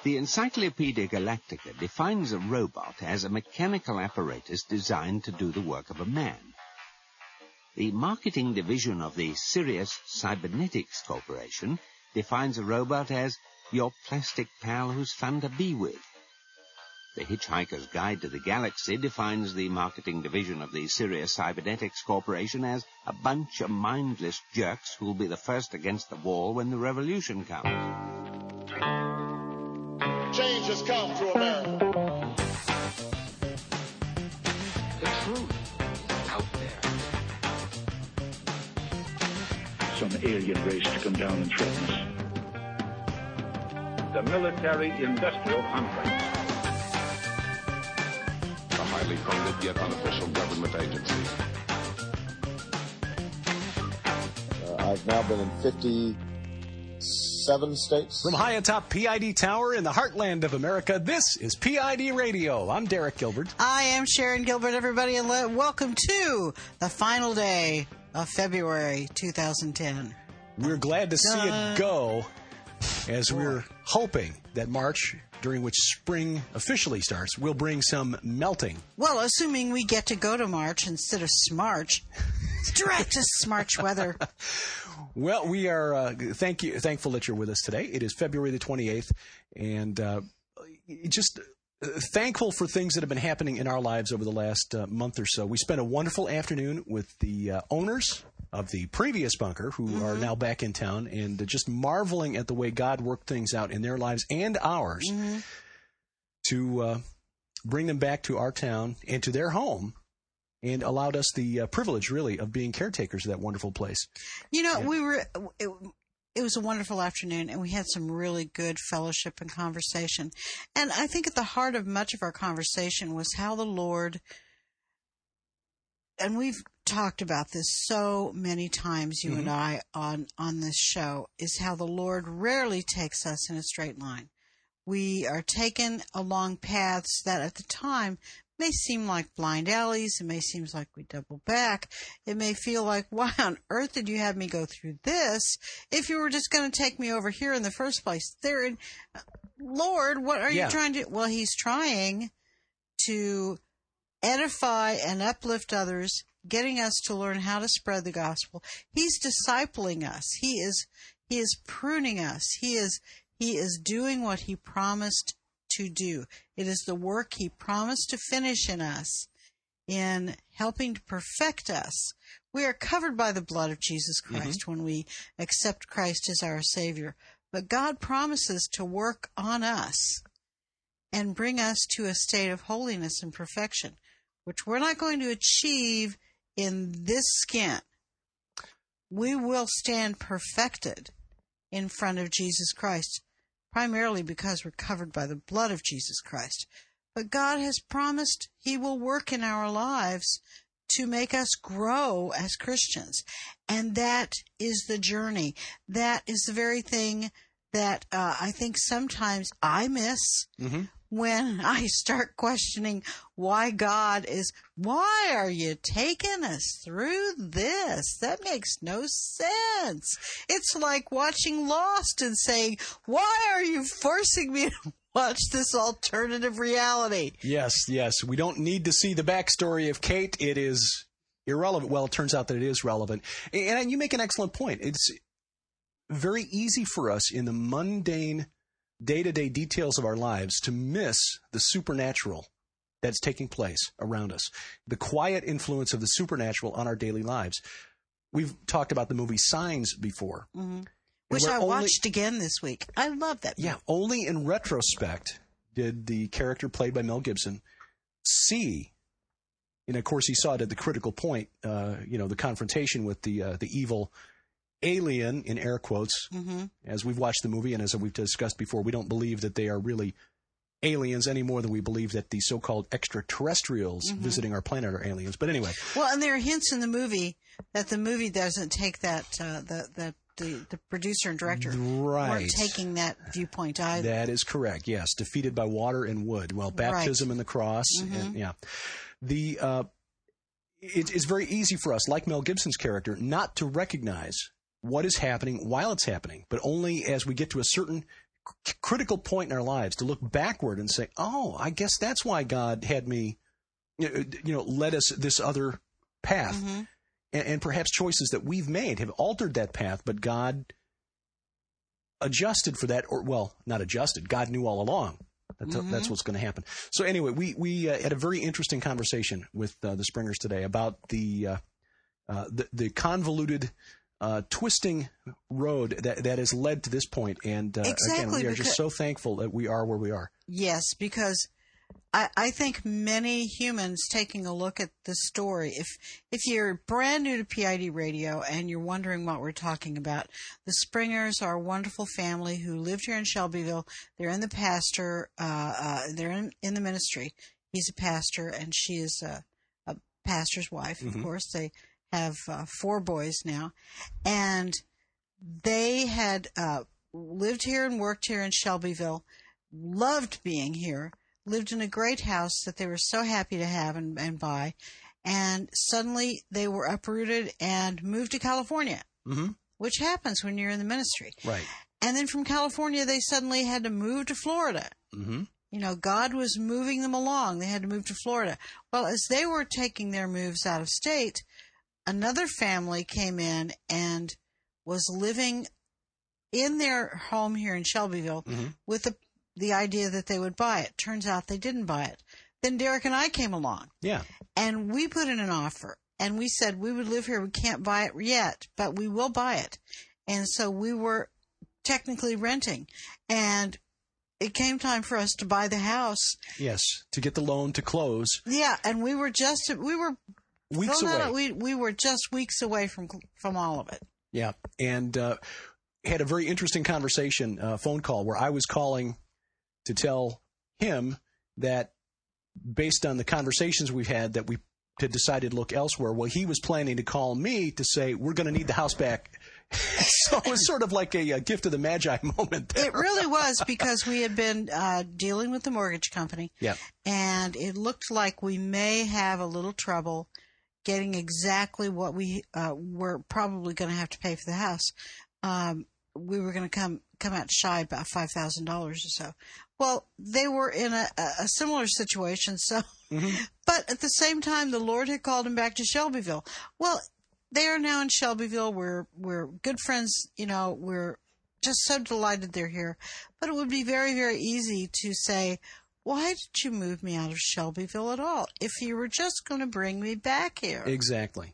The Encyclopedia Galactica defines a robot as a mechanical apparatus designed to do the work of a man. The marketing division of the Sirius Cybernetics Corporation defines a robot as your plastic pal who's fun to be with. The Hitchhiker's Guide to the Galaxy defines the marketing division of the Sirius Cybernetics Corporation as a bunch of mindless jerks who'll be the first against the wall when the revolution comes. Change has come to America. The truth is out there. Some alien race to come down and threaten us. The military-industrial complex. A highly funded yet unofficial government agency. I've now been in 57 states. From high atop PID Tower in the heartland of America, this is PID Radio. I'm Derek Gilbert. I am Sharon Gilbert, everybody, and welcome to the final day of February 2010. We're glad to see it go, as we're hoping that March, during which spring officially starts, will bring some melting. Well, assuming we get to go to March instead of Smarch. It's direct to Smarch weather. Well, we are thankful that you're with us today. It is February the 28th, and just thankful for things that have been happening in our lives over the last month or so. We spent a wonderful afternoon with the owners of the previous bunker, who are now back in town, and just marveling at the way God worked things out in their lives and ours to bring them back to our town and to their home, and allowed us the privilege, really, of being caretakers of that wonderful place. You know, it was a wonderful afternoon, and we had some really good fellowship and conversation. And I think at the heart of much of our conversation was how the Lord, and we've talked about this so many times, you and I, on this show, is how the Lord rarely takes us in a straight line. We are taken along paths that at the time may seem like blind alleys. It may seem like we double back. It may feel like, why on earth did you have me go through this if you were just going to take me over here in the first place? Lord, what are you trying to do? Well, he's trying to edify and uplift others, getting us to learn how to spread the gospel. He's discipling us. He is pruning us. He is doing what he promised to do. It is the work he promised to finish in us, in helping to perfect us. We are covered by the blood of Jesus Christ when we accept Christ as our Savior. But God promises to work on us and bring us to a state of holiness and perfection, which we're not going to achieve in this skin. We will stand perfected in front of Jesus Christ, primarily because we're covered by the blood of Jesus Christ. But God has promised he will work in our lives to make us grow as Christians. And that is the journey. That is the very thing that I think sometimes I miss when I start questioning why are you taking us through this? That makes no sense. It's like watching Lost and saying, why are you forcing me to watch this alternative reality? Yes. We don't need to see the backstory of Kate. It is irrelevant. Well, it turns out that it is relevant. And you make an excellent point. It's very easy for us in the mundane day-to-day details of our lives to miss the supernatural that's taking place around us, the quiet influence of the supernatural on our daily lives. We've talked about the movie Signs before. Which I watched again this week. I love that movie. Yeah, only in retrospect did the character played by Mel Gibson see, and of course he saw it at the critical point, the confrontation with the evil alien, in air quotes. As we've watched the movie and as we've discussed before, we don't believe that they are really aliens any more than we believe that the so-called extraterrestrials visiting our planet are aliens. But anyway. Well, and there are hints in the movie that the movie doesn't take that, the producer and director weren't taking that viewpoint either. That is correct, yes. Defeated by water and wood. Well, baptism and the cross. And, it's very easy for us, like Mel Gibson's character, not to recognize what is happening while it's happening, but only as we get to a certain critical point in our lives to look backward and say, oh, I guess that's why God had me, led us this other path. Mm-hmm. And perhaps choices that we've made have altered that path, but God adjusted for that, or, well, not adjusted. God knew all along. That's what's going to happen. So anyway, we had a very interesting conversation with the Springers today about the convoluted, twisting road that has led to this point. And again, we are just so thankful that we are where we are. Yes, because I think many humans taking a look at this story, if you're brand new to PID Radio and you're wondering what we're talking about, the Springers are a wonderful family who lived here in Shelbyville. They're in the pastor, they're in the ministry. He's a pastor and she is a pastor's wife. Of course, they have 4 boys now, and they had lived here and worked here in Shelbyville, loved being here, lived in a great house that they were so happy to have and buy, and suddenly they were uprooted and moved to California, which happens when you're in the ministry. Right. And then from California, they suddenly had to move to Florida. God was moving them along. They had to move to Florida. Well, as they were taking their moves out of state, another family came in and was living in their home here in Shelbyville with the idea that they would buy it. Turns out they didn't buy it. Then Derek and I came along. Yeah. And we put in an offer. And we said we would live here. We can't buy it yet, but we will buy it. And so we were technically renting. And it came time for us to buy the house. Yes, to get the loan to close. Yeah, and we were weeks away. We were just weeks away from all of it. Yeah, and had a very interesting conversation, phone call, where I was calling to tell him that based on the conversations we've had that we had decided to look elsewhere. Well, he was planning to call me to say, we're going to need the house back. So it was sort of like a gift of the Magi moment there. It really was, because we had been dealing with the mortgage company. Yeah. And it looked like we may have a little trouble getting exactly what we were probably going to have to pay for the house. We were going to come out shy about $5,000 or so. Well, they were in a similar situation. So, but at the same time, the Lord had called him back to Shelbyville. Well, they are now in Shelbyville. We're good friends. We're just so delighted they're here. But it would be very, very easy to say, why did you move me out of Shelbyville at all if you were just going to bring me back here? Exactly.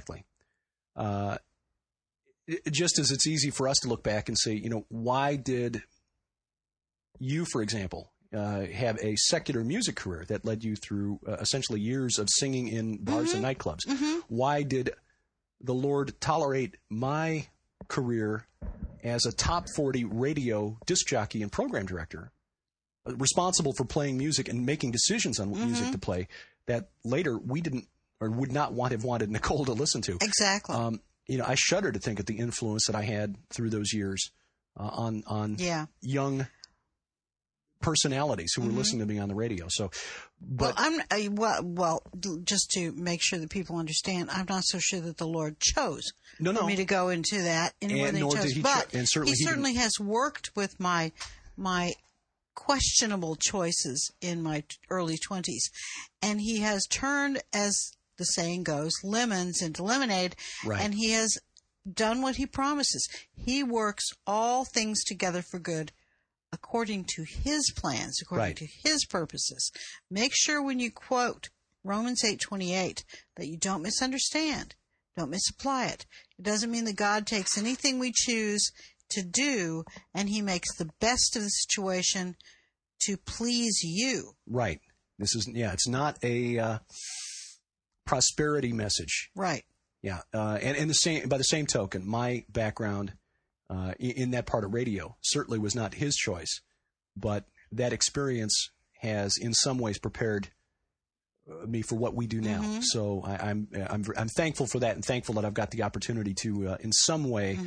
Just as it's easy for us to look back and say, why did you, for example, have a secular music career that led you through essentially years of singing in bars and nightclubs? Why did the Lord tolerate my career as a top 40 radio disc jockey and program director, responsible for playing music and making decisions on what music to play, that later we didn't or would not have wanted Nicole to listen to? Exactly. I shudder to think of the influence that I had through those years on young personalities who were listening to me on the radio. So, but well, just to make sure that people understand, I'm not so sure that the Lord chose for me to go into that any more than he chose. But he certainly has worked with my questionable choices in my early 20s, and he has turned, as the saying goes, lemons into lemonade, and he has done what he promises. He works all things together for good, according to his plans, according to his purposes. Make sure when you quote Romans 8:28 that you don't misunderstand, don't misapply it. It doesn't mean that God takes anything we choose to do and he makes the best of the situation to please you. Right. This is, it's not a prosperity message. Right. Yeah. And by the same token, my background in that part of radio certainly was not his choice, but that experience has in some ways prepared me for what we do now. So I'm thankful for that, and thankful that I've got the opportunity to in some way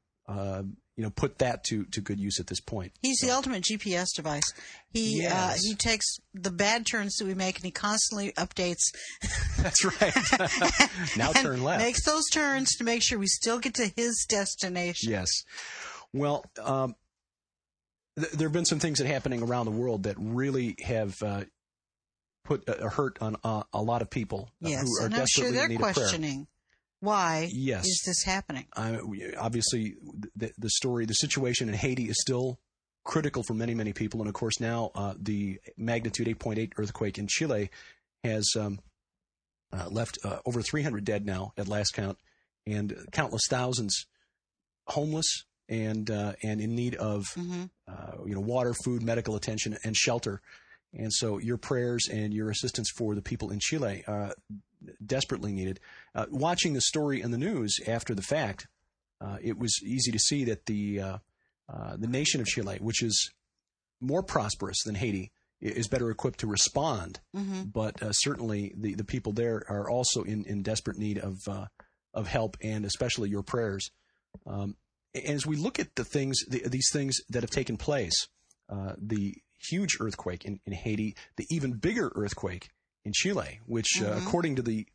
put that to good use at this point. He's the ultimate GPS device. He takes the bad turns that we make and he constantly updates. That's right. Now turn left. Makes those turns to make sure we still get to his destination. Yes. Well, there have been some things that are happening around the world that really have put a hurt on a lot of people yes, who are and I'm desperately sure they're in need of prayer. questioning why Yes. is this happening. Obviously, the situation in Haiti is still critical for many, many people. And, of course, now the magnitude 8.8 earthquake in Chile has left over 300 dead now at last count, and countless thousands homeless and in need of water, food, medical attention, and shelter. And so your prayers and your assistance for the people in Chile are desperately needed. Watching the story in the news after the fact, it was easy to see that the nation of Chile, which is more prosperous than Haiti, is better equipped to respond. Mm-hmm. But certainly the people there are also in desperate need of help, and especially your prayers. As we look at these things that have taken place, the huge earthquake in Haiti, the even bigger earthquake in Chile, which according to the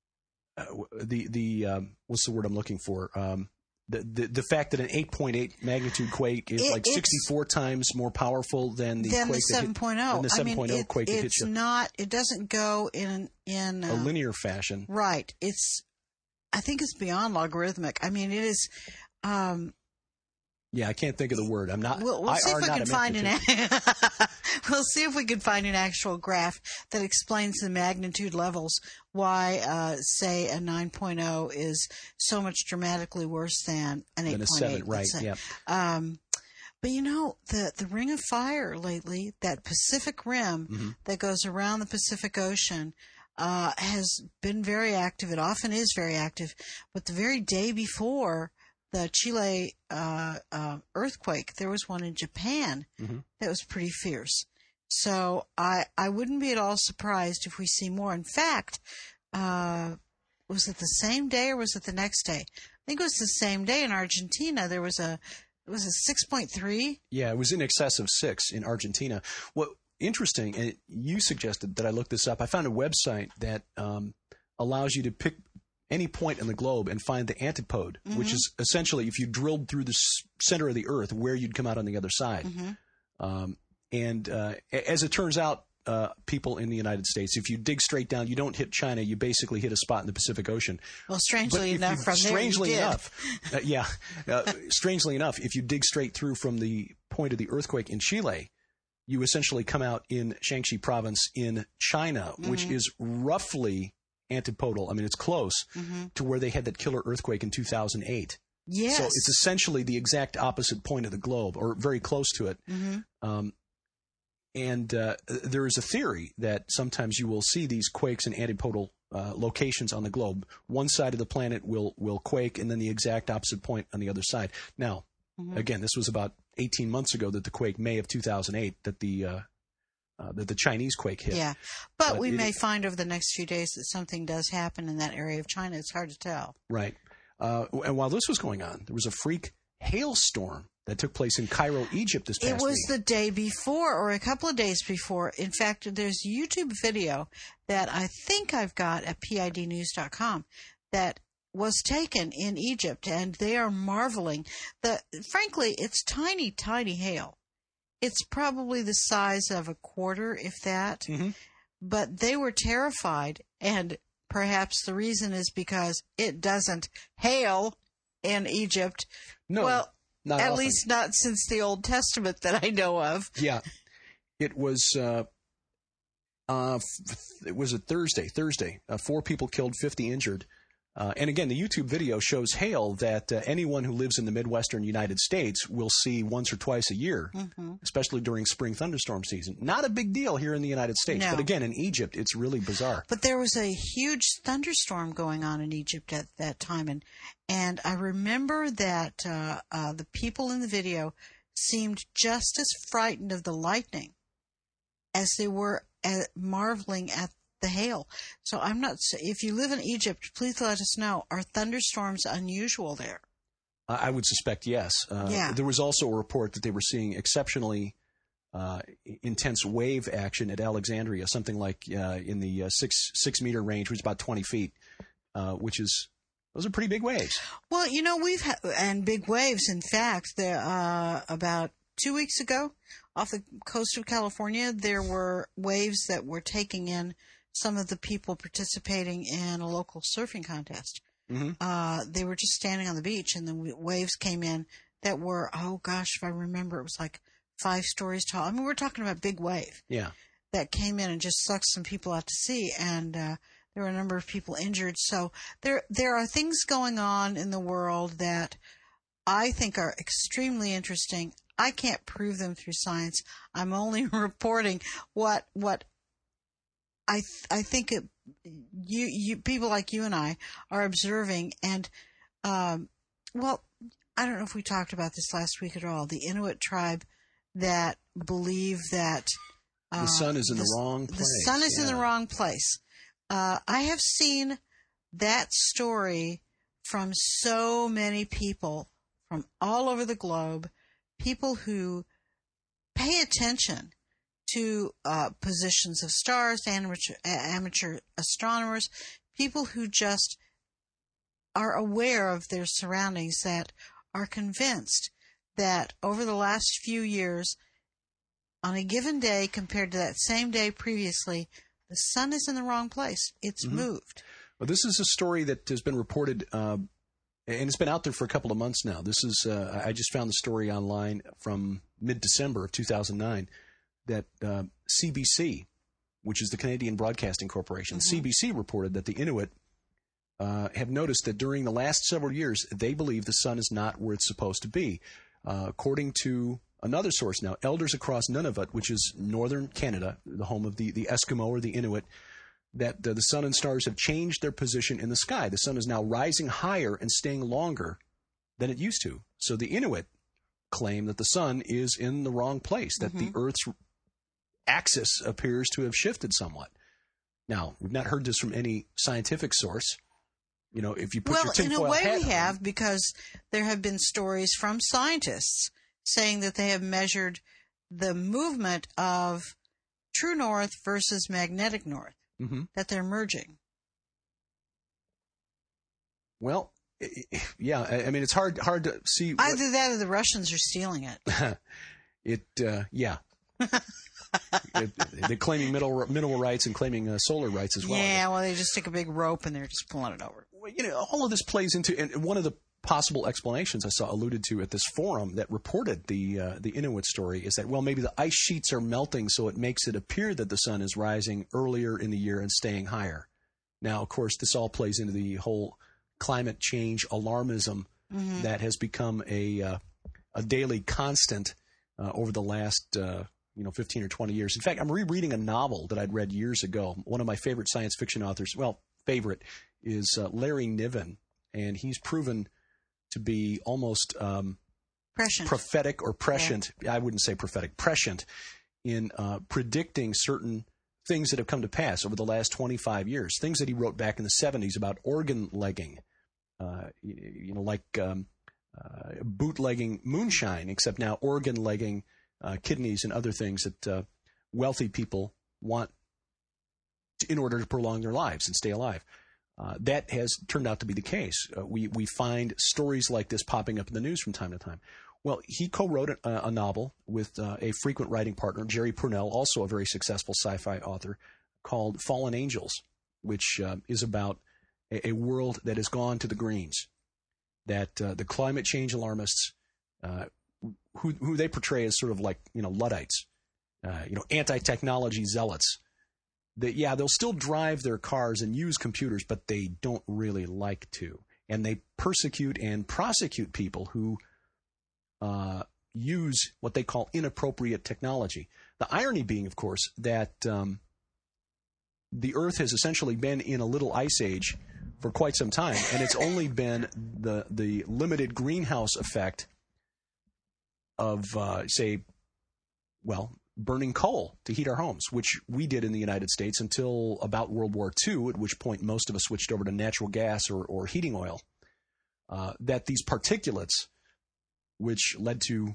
what's the word I'm looking for? The fact that an 8.8 magnitude quake is 64 times more powerful than the 7.0. The 7.0 quake that hit you. It doesn't go in a linear fashion. Right. I think it's beyond logarithmic. I mean, it is. Yeah, I can't think of the word. I'm not. We'll see if we can find we'll see if we can find an actual graph that explains the magnitude levels. Why, say, a 9.0 is so much dramatically worse than an 8.8. Than a 7, right? Yeah. But the Ring of Fire lately, that Pacific Rim that goes around the Pacific Ocean, has been very active. It often is very active. But the very day before the Chile earthquake, there was one in Japan that was pretty fierce. So I wouldn't be at all surprised if we see more. In fact, was it the same day or was it the next day? I think it was the same day in Argentina. There was it was a 6.3? Yeah, it was in excess of 6 in Argentina. What interesting, and you suggested that I look this up. I found a website that allows you to pick any point in the globe and find the antipode, which is essentially if you drilled through the center of the earth, where you'd come out on the other side. And as it turns out, people in the United States, if you dig straight down, you don't hit China, you basically hit a spot in the Pacific Ocean. Well, strangely enough, strangely enough, if you dig straight through from the point of the earthquake in Chile, you essentially come out in Shaanxi province in China, which is roughly antipodal. I mean, it's close to where they had that killer earthquake in 2008. Yes. So it's essentially the exact opposite point of the globe, or very close to it. And there is a theory that sometimes you will see these quakes in antipodal locations on the globe. One side of the planet will quake, and then the exact opposite point on the other side. Now, again, this was about 18 months ago that the quake, May of 2008, that the Chinese quake hit. Yeah, but we may find over the next few days that something does happen in that area of China. It's hard to tell. Right. And while this was going on, there was a freak hailstorm that took place in Cairo, Egypt this past week. It was the day before or a couple of days before. In fact, there's a YouTube video that I think I've got at pidnews.com that was taken in Egypt, and they are marveling. Frankly, it's tiny, tiny hail. It's probably the size of a quarter, if that. But they were terrified, and perhaps the reason is because it doesn't hail in Egypt. No, well, not at often. least not since the Old Testament that I know of. Yeah, it was. It was a Thursday. 4 people killed, 50 injured. And again, the YouTube video shows hail that anyone who lives in the Midwestern United States will see once or twice a year, especially during spring thunderstorm season. Not a big deal here in the United States. No. But again, in Egypt, it's really bizarre. But there was a huge thunderstorm going on in Egypt at that time. And I remember that the people in the video seemed just as frightened of the lightning as they were marveling at the hail. So if you live in Egypt, please let us know. Are thunderstorms unusual there? I would suspect yes. There was also a report that they were seeing exceptionally intense wave action at Alexandria, something like in the 6 meter range, which is about 20 feet, those are pretty big waves. Well, we've had, and big waves, in fact, about 2 weeks ago, off the coast of California, there were waves that were taking in some of the people participating in a local surfing contest. Mm-hmm. They were just standing on the beach, and the waves came in that were, oh gosh, if I remember, it was like 5 stories tall. I mean, we're talking about big wave. Yeah. That came in and just sucked some people out to sea, and there were a number of people injured. So there are things going on in the world that I think are extremely interesting. I can't prove them through science. I'm only reporting what I think you people like you and I are observing. And well, I don't know if we talked about this last week at all. The Inuit tribe that believe that the sun is in the wrong place. The sun is in the wrong place. I have seen that story from so many people from all over the globe, people who pay attention to positions of stars, amateur astronomers, people who just are aware of their surroundings, that are convinced that over the last few years, on a given day compared to that same day previously, the sun is in the wrong place. It's moved. Well, this is a story that has been reported, and it's been out there for a couple of months now. This is I just found the story online from mid-December of 2009 that CBC, which is the Canadian Broadcasting Corporation, CBC reported that the Inuit have noticed that during the last several years, they believe the sun is not where it's supposed to be. According to another source now, Elders Across Nunavut, which is northern Canada, the home of the Eskimo or the Inuit, that the sun and stars have changed their position in the sky. The sun is now rising higher and staying longer than it used to. So the Inuit claim that the sun is in the wrong place, that the Earth's axis appears to have shifted somewhat. Now, we've not heard this from any scientific source. You know, if you put your tinfoil hat on. Well, in a way we have, because there have been stories from scientists saying that they have measured the movement of true north versus magnetic north, that they're merging. Well, yeah, I mean, it's hard to see. Either that or the Russians are stealing it. Yeah. They're claiming mineral rights and claiming solar rights as well. Yeah, well, they just take a big rope and they're just pulling it over. Well, you know, all of this plays into, and one of the possible explanations I saw alluded to at this forum that reported the Inuit story is that, well, maybe the ice sheets are melting, so it makes it appear that the sun is rising earlier in the year and staying higher. Now, of course, this all plays into the whole climate change alarmism that has become a daily constant over the last 15 or 20 years. In fact, I'm rereading a novel that I'd read years ago. One of my favorite science fiction authors, favorite, is Larry Niven, and he's proven to be almost prophetic or prescient. Yeah. I wouldn't say prophetic, prescient in predicting certain things that have come to pass over the last 25 years. Things that he wrote back in the 70s about organ legging, like bootlegging moonshine, except now organ legging kidneys and other things that wealthy people want in order to prolong their lives and stay alive. That has turned out to be the case. We find stories like this popping up in the news from time to time. Well, he co-wrote a novel with a frequent writing partner, Jerry Pournelle, also a very successful sci-fi author, called Fallen Angels, which is about a world that has gone to the greens, that the climate change alarmists, who they portray as sort of like, Luddites, anti-technology zealots, that, they'll still drive their cars and use computers, but they don't really like to. And they persecute and prosecute people who use what they call inappropriate technology. The irony being, of course, that the Earth has essentially been in a little ice age for quite some time, and it's only been the limited greenhouse effect of, burning coal to heat our homes, which we did in the United States until about World War II, at which point most of us switched over to natural gas or heating oil. That these particulates, which led to,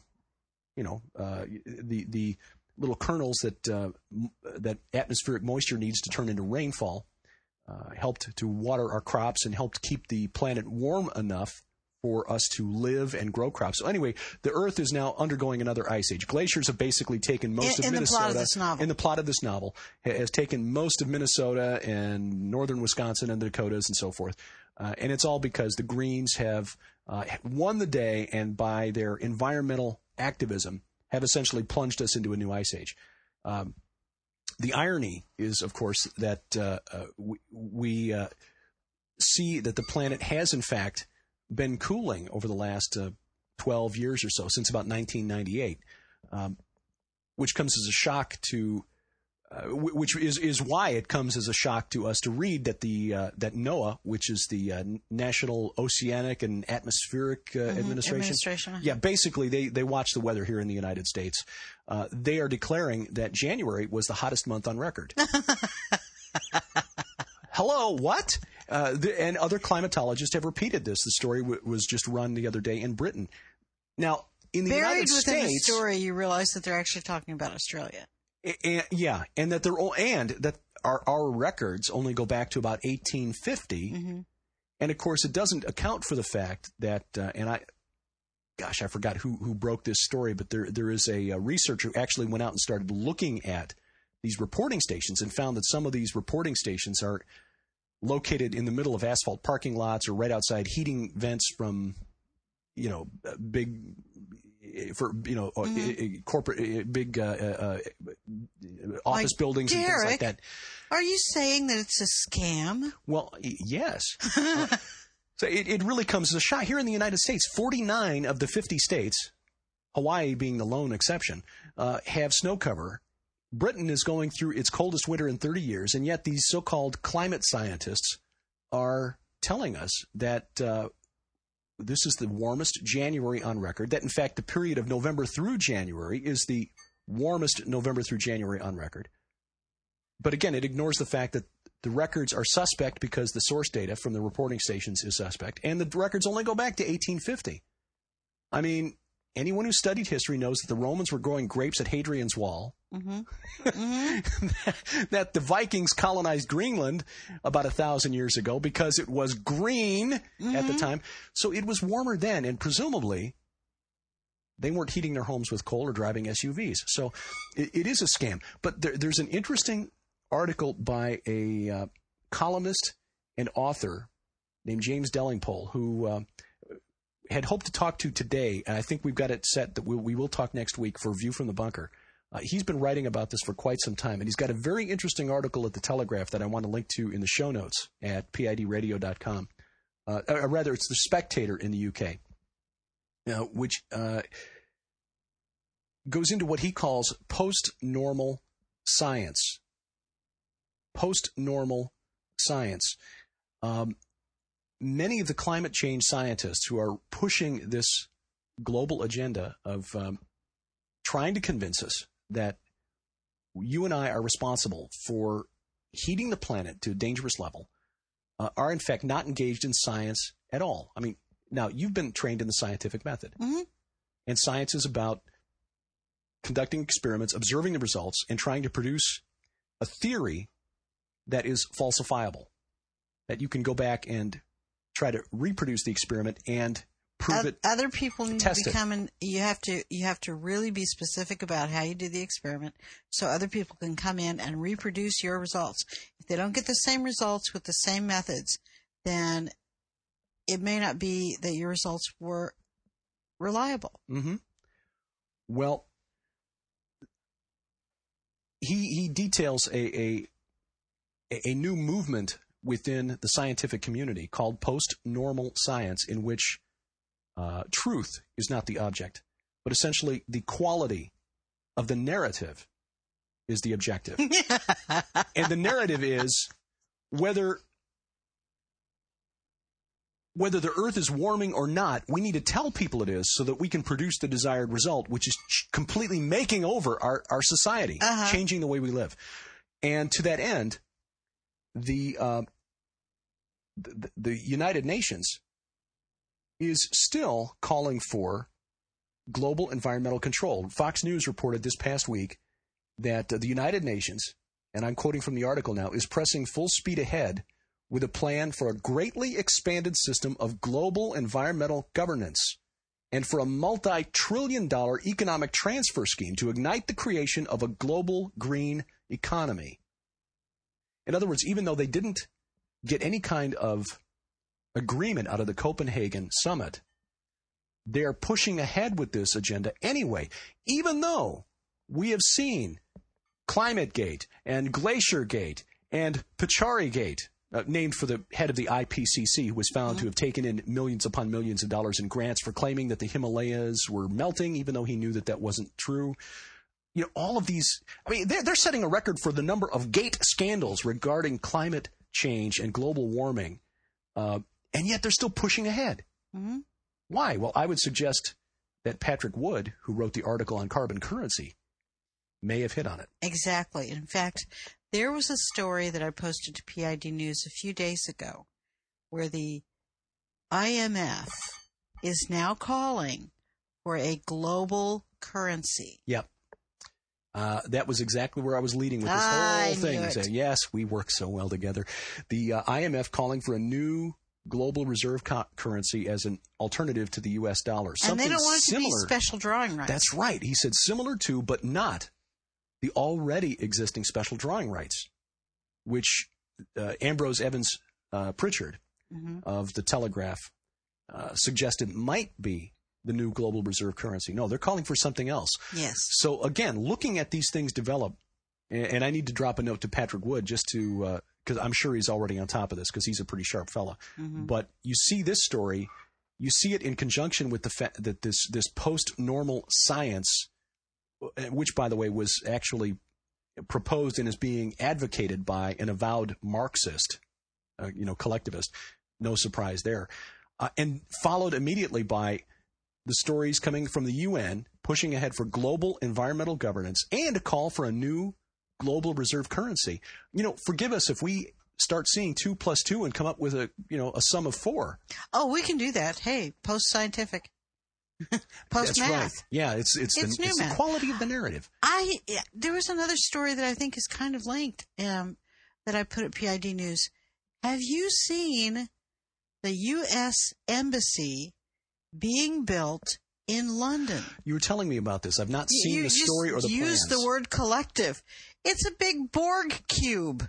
the little kernels that atmospheric moisture needs to turn into rainfall, helped to water our crops and helped keep the planet warm enough for us to live and grow crops. So anyway, the Earth is now undergoing another ice age. Glaciers have basically taken most of Minnesota. In the plot of this novel, has taken most of Minnesota and northern Wisconsin and the Dakotas and so forth. And it's all because the Greens have won the day, and by their environmental activism have essentially plunged us into a new ice age. The irony is, of course, that we see that the planet has, in fact, been cooling over the last 12 years or so, since about 1998, which comes as a shock to, which is why it comes as a shock to us to read that that NOAA, which is the National Oceanic and Atmospheric Administration. Yeah, basically they watch the weather here in the United States. They are declaring that January was the hottest month on record. Hello, what? And other climatologists have repeated this. The story was just run the other day in Britain. Now, in the United States, buried within the story, you realize that they're actually talking about Australia. And that our records only go back to about 1850, mm-hmm. and of course, it doesn't account for the fact that I forgot who broke this story, but there is a researcher who actually went out and started looking at these reporting stations and found that some of these reporting stations are located in the middle of asphalt parking lots or right outside heating vents from, big, mm-hmm. corporate, big office buildings and things like that. Are you saying that it's a scam? Well, yes. So it really comes as a shock. Here in the United States, 49 of the 50 states, Hawaii being the lone exception, have snow cover. Britain is going through its coldest winter in 30 years, and yet these so-called climate scientists are telling us that this is the warmest January on record, that in fact the period of November through January is the warmest November through January on record. But again, it ignores the fact that the records are suspect because the source data from the reporting stations is suspect, and the records only go back to 1850. I mean, anyone who studied history knows that the Romans were growing grapes at Hadrian's Wall, mm-hmm. Mm-hmm. that the Vikings colonized Greenland about 1,000 years ago because it was green mm-hmm. at the time. So it was warmer then, and presumably they weren't heating their homes with coal or driving SUVs. So it is a scam. But there's an interesting article by a columnist and author named James Dellingpole, who had hoped to talk to today, and I think we've got it set that we will talk next week for View from the Bunker. He's been writing about this for quite some time, and he's got a very interesting article at The Telegraph that I want to link to in the show notes at pidradio.com. Rather, it's The Spectator in the UK, which goes into what he calls post-normal science. Post-normal science. Many of the climate change scientists who are pushing this global agenda of trying to convince us that you and I are responsible for heating the planet to a dangerous level are in fact not engaged in science at all. I mean, now you've been trained in the scientific method, mm-hmm. and science is about conducting experiments, observing the results, and trying to produce a theory that is falsifiable, that you can go back and try to reproduce the experiment and prove it. Other people need to test be coming. You have to really be specific about how you do the experiment, so other people can come in and reproduce your results. If they don't get the same results with the same methods, then it may not be that your results were reliable. Mm-hmm. Well, he details a new movement within the scientific community called post-normal science, in which truth is not the object, but essentially the quality of the narrative is the objective. And the narrative is whether the Earth is warming or not, we need to tell people it is so that we can produce the desired result, which is completely making over our society, uh-huh. changing the way we live. And to that end, the United Nations is still calling for global environmental control. Fox News reported this past week that the United Nations, and I'm quoting from the article now, is pressing full speed ahead with a plan for a greatly expanded system of global environmental governance and for a multi-trillion-dollar economic transfer scheme to ignite the creation of a global green economy. In other words, even though they didn't get any kind of agreement out of the Copenhagen summit, they're pushing ahead with this agenda anyway, even though we have seen ClimateGate and GlacierGate and Pachari-Gate, named for the head of the IPCC, who was found to have taken in millions upon millions of dollars in grants for claiming that the Himalayas were melting, even though he knew that that wasn't true. You know, all of these, I mean, they're setting a record for the number of gate scandals regarding climate change and global warming, and yet they're still pushing ahead. Mm-hmm. Why? Well, I would suggest that Patrick Wood, who wrote the article on carbon currency, may have hit on it. Exactly. In fact, there was a story that I posted to PID News a few days ago where the IMF is now calling for a global currency. Yep. That was exactly where I was leading with this whole thing. Saying, yes, we work so well together. The IMF calling for a new global reserve currency as an alternative to the U.S. dollar. And they don't want it to be special drawing rights. That's right. He said similar to, but not the already existing special drawing rights, which Ambrose Evans Pritchard of the Telegraph suggested might be the new global reserve currency. No, they're calling for something else. Yes. So again, looking at these things develop, and I need to drop a note to Patrick Wood just to, because I'm sure he's already on top of this because he's a pretty sharp fella. But you see this story, you see it in conjunction with the fact that this post-normal science, which, by the way, was actually proposed and is being advocated by an avowed Marxist, collectivist. No surprise there. And followed immediately by the stories coming from the UN pushing ahead for global environmental governance and a call for a new global reserve currency. You know, forgive us if we start seeing 2 + 2 and come up with a sum of 4. Oh, we can do that. Hey, post-scientific. Post-math. That's right. Yeah, it's the quality of the narrative. There was another story that I think is kind of linked that I put at PID News. Have you seen the U.S. Embassy being built in London? You were telling me about this. I've not seen the story or the plans. Use the word collective. It's a big Borg cube.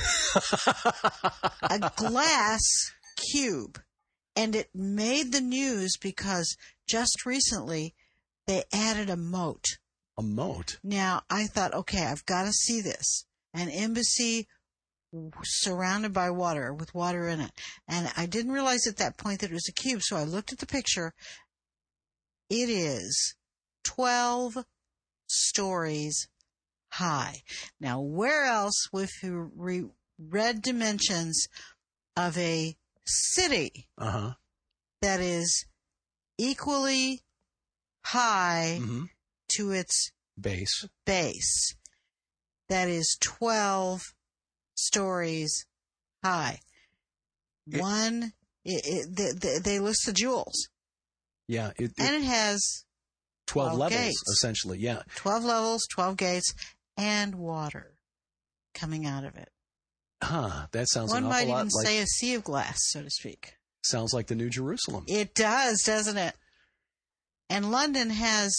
A glass cube. And it made the news because just recently they added a moat. A moat? Now, I thought, okay, I've got to see this. An embassy surrounded by water, with water in it. And I didn't realize at that point that it was a cube, so I looked at the picture. It is 12 stories high. Now, where else, if you read dimensions of a city that is equally high to its base, that is 12 stories high. They list the jewels. Yeah. And it has 12 levels, gates. Essentially, yeah. 12 levels, 12 gates, and water coming out of it. That sounds an awful lot like... One might even say a sea of glass, so to speak. Sounds like the New Jerusalem. It does, doesn't it? And London has,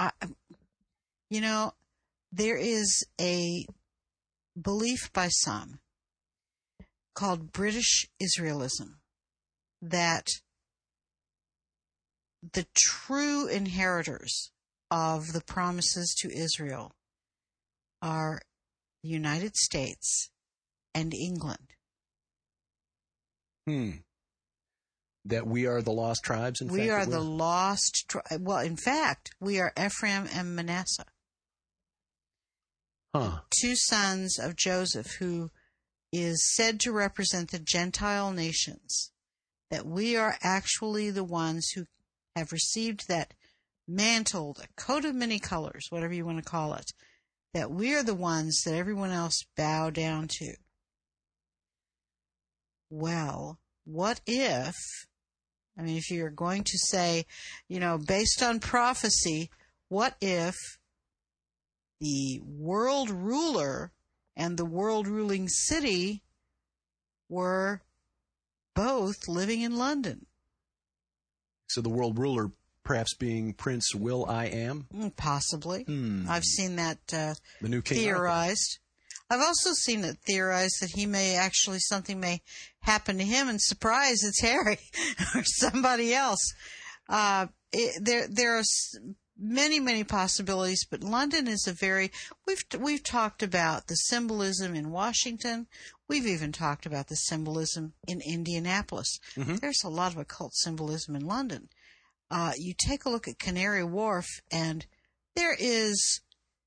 there is a belief by some called British Israelism that the true inheritors of the promises to Israel are the United States and England. That we are the lost tribes, in fact? We are the lost tribes. Well, in fact, we are Ephraim and Manasseh. 2 sons of Joseph, who is said to represent the Gentile nations. That we are actually the ones who have received that mantle, the coat of many colors, whatever you want to call it. That we are the ones that everyone else bow down to. Well, what if you're going to say, based on prophecy, what if the world ruler and the world ruling city were both living in London. So the world ruler perhaps being Prince Will.I.am? Possibly. I've seen that the new King theorized. I've also seen it theorized that something may happen to him, and surprise, it's Harry or somebody else. There are many, many possibilities, but London is we've talked about the symbolism in Washington. We've even talked about the symbolism in Indianapolis. Mm-hmm. There's a lot of occult symbolism in London. You take a look at Canary Wharf, and there is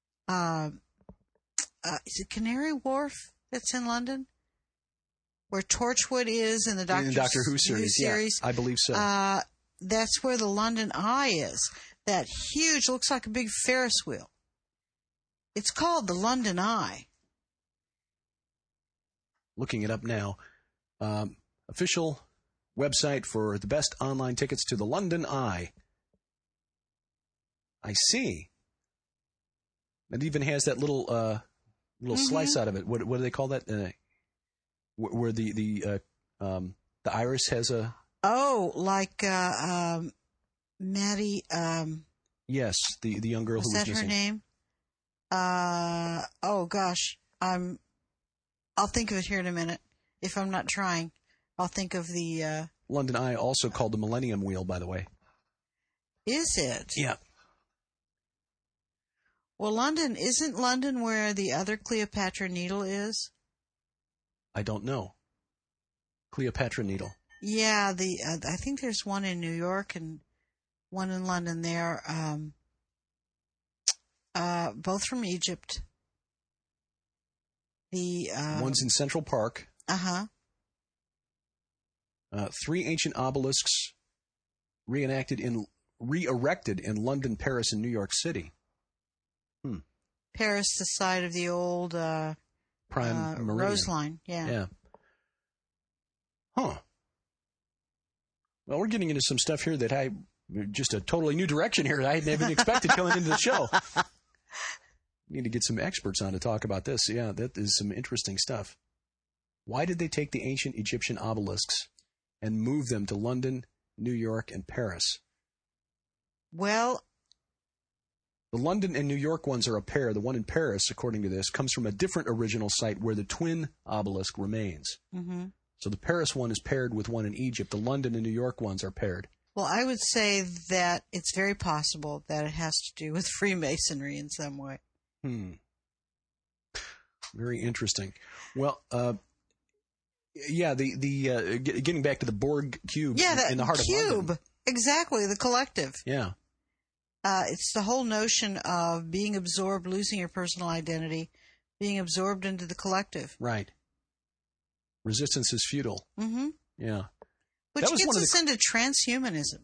it Canary Wharf that's in London? Where Torchwood is in the Doctor Who series. Yeah, I believe so. That's where the London Eye is. That huge, looks like a big Ferris wheel. It's called the London Eye. Looking it up now. Official website for the best online tickets to the London Eye. I see. It even has that little slice out of it. What do they call that? Where the iris has a... Oh, like Maddie... yes, the young girl who was missing. Was that her name? Oh, gosh. I'll think of it here in a minute. If I'm not trying, I'll think of the... London Eye, also called the Millennium Wheel, by the way. Is it? Yeah. Well, isn't London where the other Cleopatra Needle is? I don't know. Cleopatra Needle. Yeah, I think there's one in New York and one in London there. Both from Egypt. One's in Central Park. Uh-huh. 3 ancient obelisks re-erected in London, Paris, and New York City. Paris, the site of the old Prime Meridian. Rose Line. Yeah. Huh. Well, we're getting into some stuff here that just a totally new direction here that I hadn't even expected coming into the show. Need to get some experts on to talk about this. Yeah, that is some interesting stuff. Why did they take the ancient Egyptian obelisks and move them to London, New York, and Paris? Well, the London and New York ones are a pair. The one in Paris, according to this, comes from a different original site where the twin obelisk remains. Mm-hmm. So the Paris one is paired with one in Egypt. The London and New York ones are paired. Well, I would say that it's very possible that it has to do with Freemasonry in some way. Very interesting. Well, yeah, getting back to the Borg cube in the heart of London. Exactly, the collective. Yeah. It's the whole notion of being absorbed, losing your personal identity, being absorbed into the collective. Right. Resistance is futile. Mm-hmm. Yeah. Which gets us into transhumanism.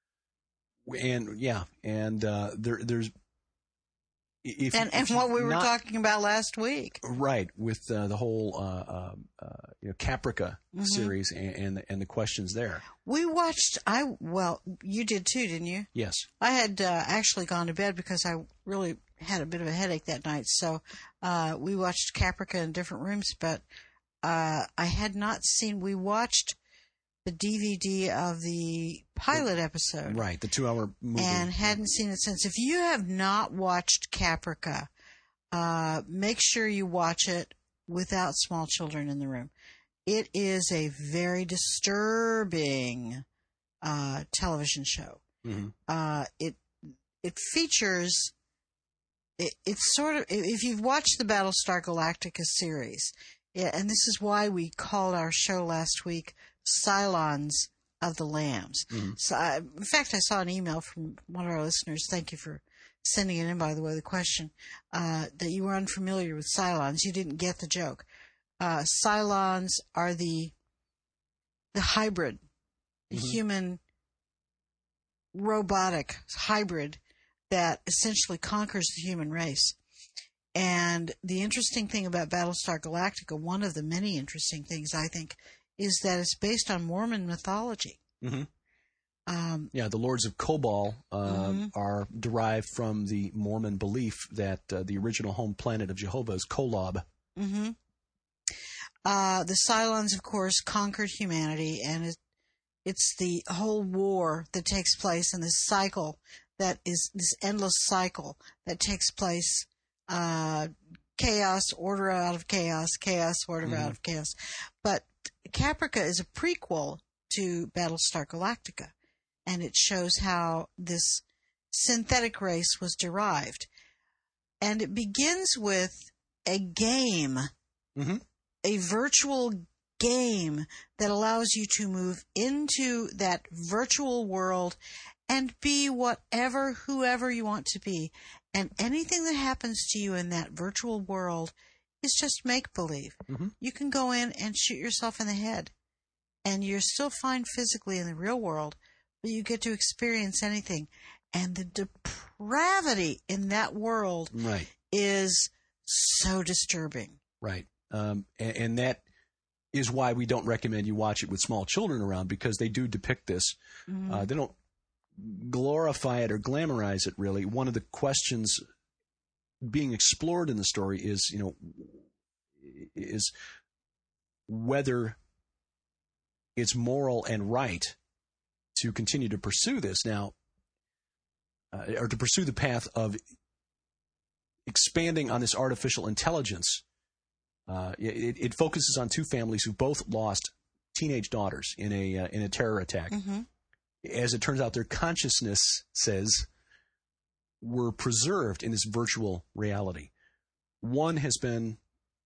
And there's... And what we were talking about last week. Right, with the whole Caprica series and the questions there. We watched, you did too, didn't you? Yes. I had actually gone to bed because I really had a bit of a headache that night. So we watched Caprica in different rooms, but I had not seen, we watched the DVD of the pilot episode. Right, the 2-hour movie. And hadn't seen it since. If you have not watched Caprica, make sure you watch it without small children in the room. It is a very disturbing television show. Mm-hmm. It features... It's sort of... If you've watched the Battlestar Galactica series, and this is why we called our show last week Cylons of the Lambs. Mm-hmm. So, in fact, I saw an email from one of our listeners. Thank you for sending it in, by the way, the question, that you were unfamiliar with Cylons. You didn't get the joke. Cylons are the hybrid, the human robotic hybrid that essentially conquers the human race. And the interesting thing about Battlestar Galactica, one of the many interesting things, I think, is that it's based on Mormon mythology. Mm-hmm. The Lords of Kobol are derived from the Mormon belief that the original home planet of Jehovah is Kolob. Mm-hmm. The Cylons, of course, conquered humanity, and it's the whole war that takes place in this cycle that is this endless cycle that takes place, chaos, order out of chaos, chaos, order out of chaos. But Caprica is a prequel to Battlestar Galactica, and it shows how this synthetic race was derived. And it begins with a game, a virtual game that allows you to move into that virtual world and be whoever you want to be. And anything that happens to you in that virtual world is just make-believe. You can go in and shoot yourself in the head, and you're still fine physically in the real world, but you get to experience anything. And the depravity in that world is so disturbing. Right. And that is why we don't recommend you watch it with small children around, because they do depict this. They don't glorify it or glamorize it, really. One of the questions being explored in the story is whether it's moral and right to continue to pursue this now, or to pursue the path of expanding on this artificial intelligence. It focuses on two families who both lost teenage daughters in a terror attack. As it turns out, their consciousness were preserved in this virtual reality. One has been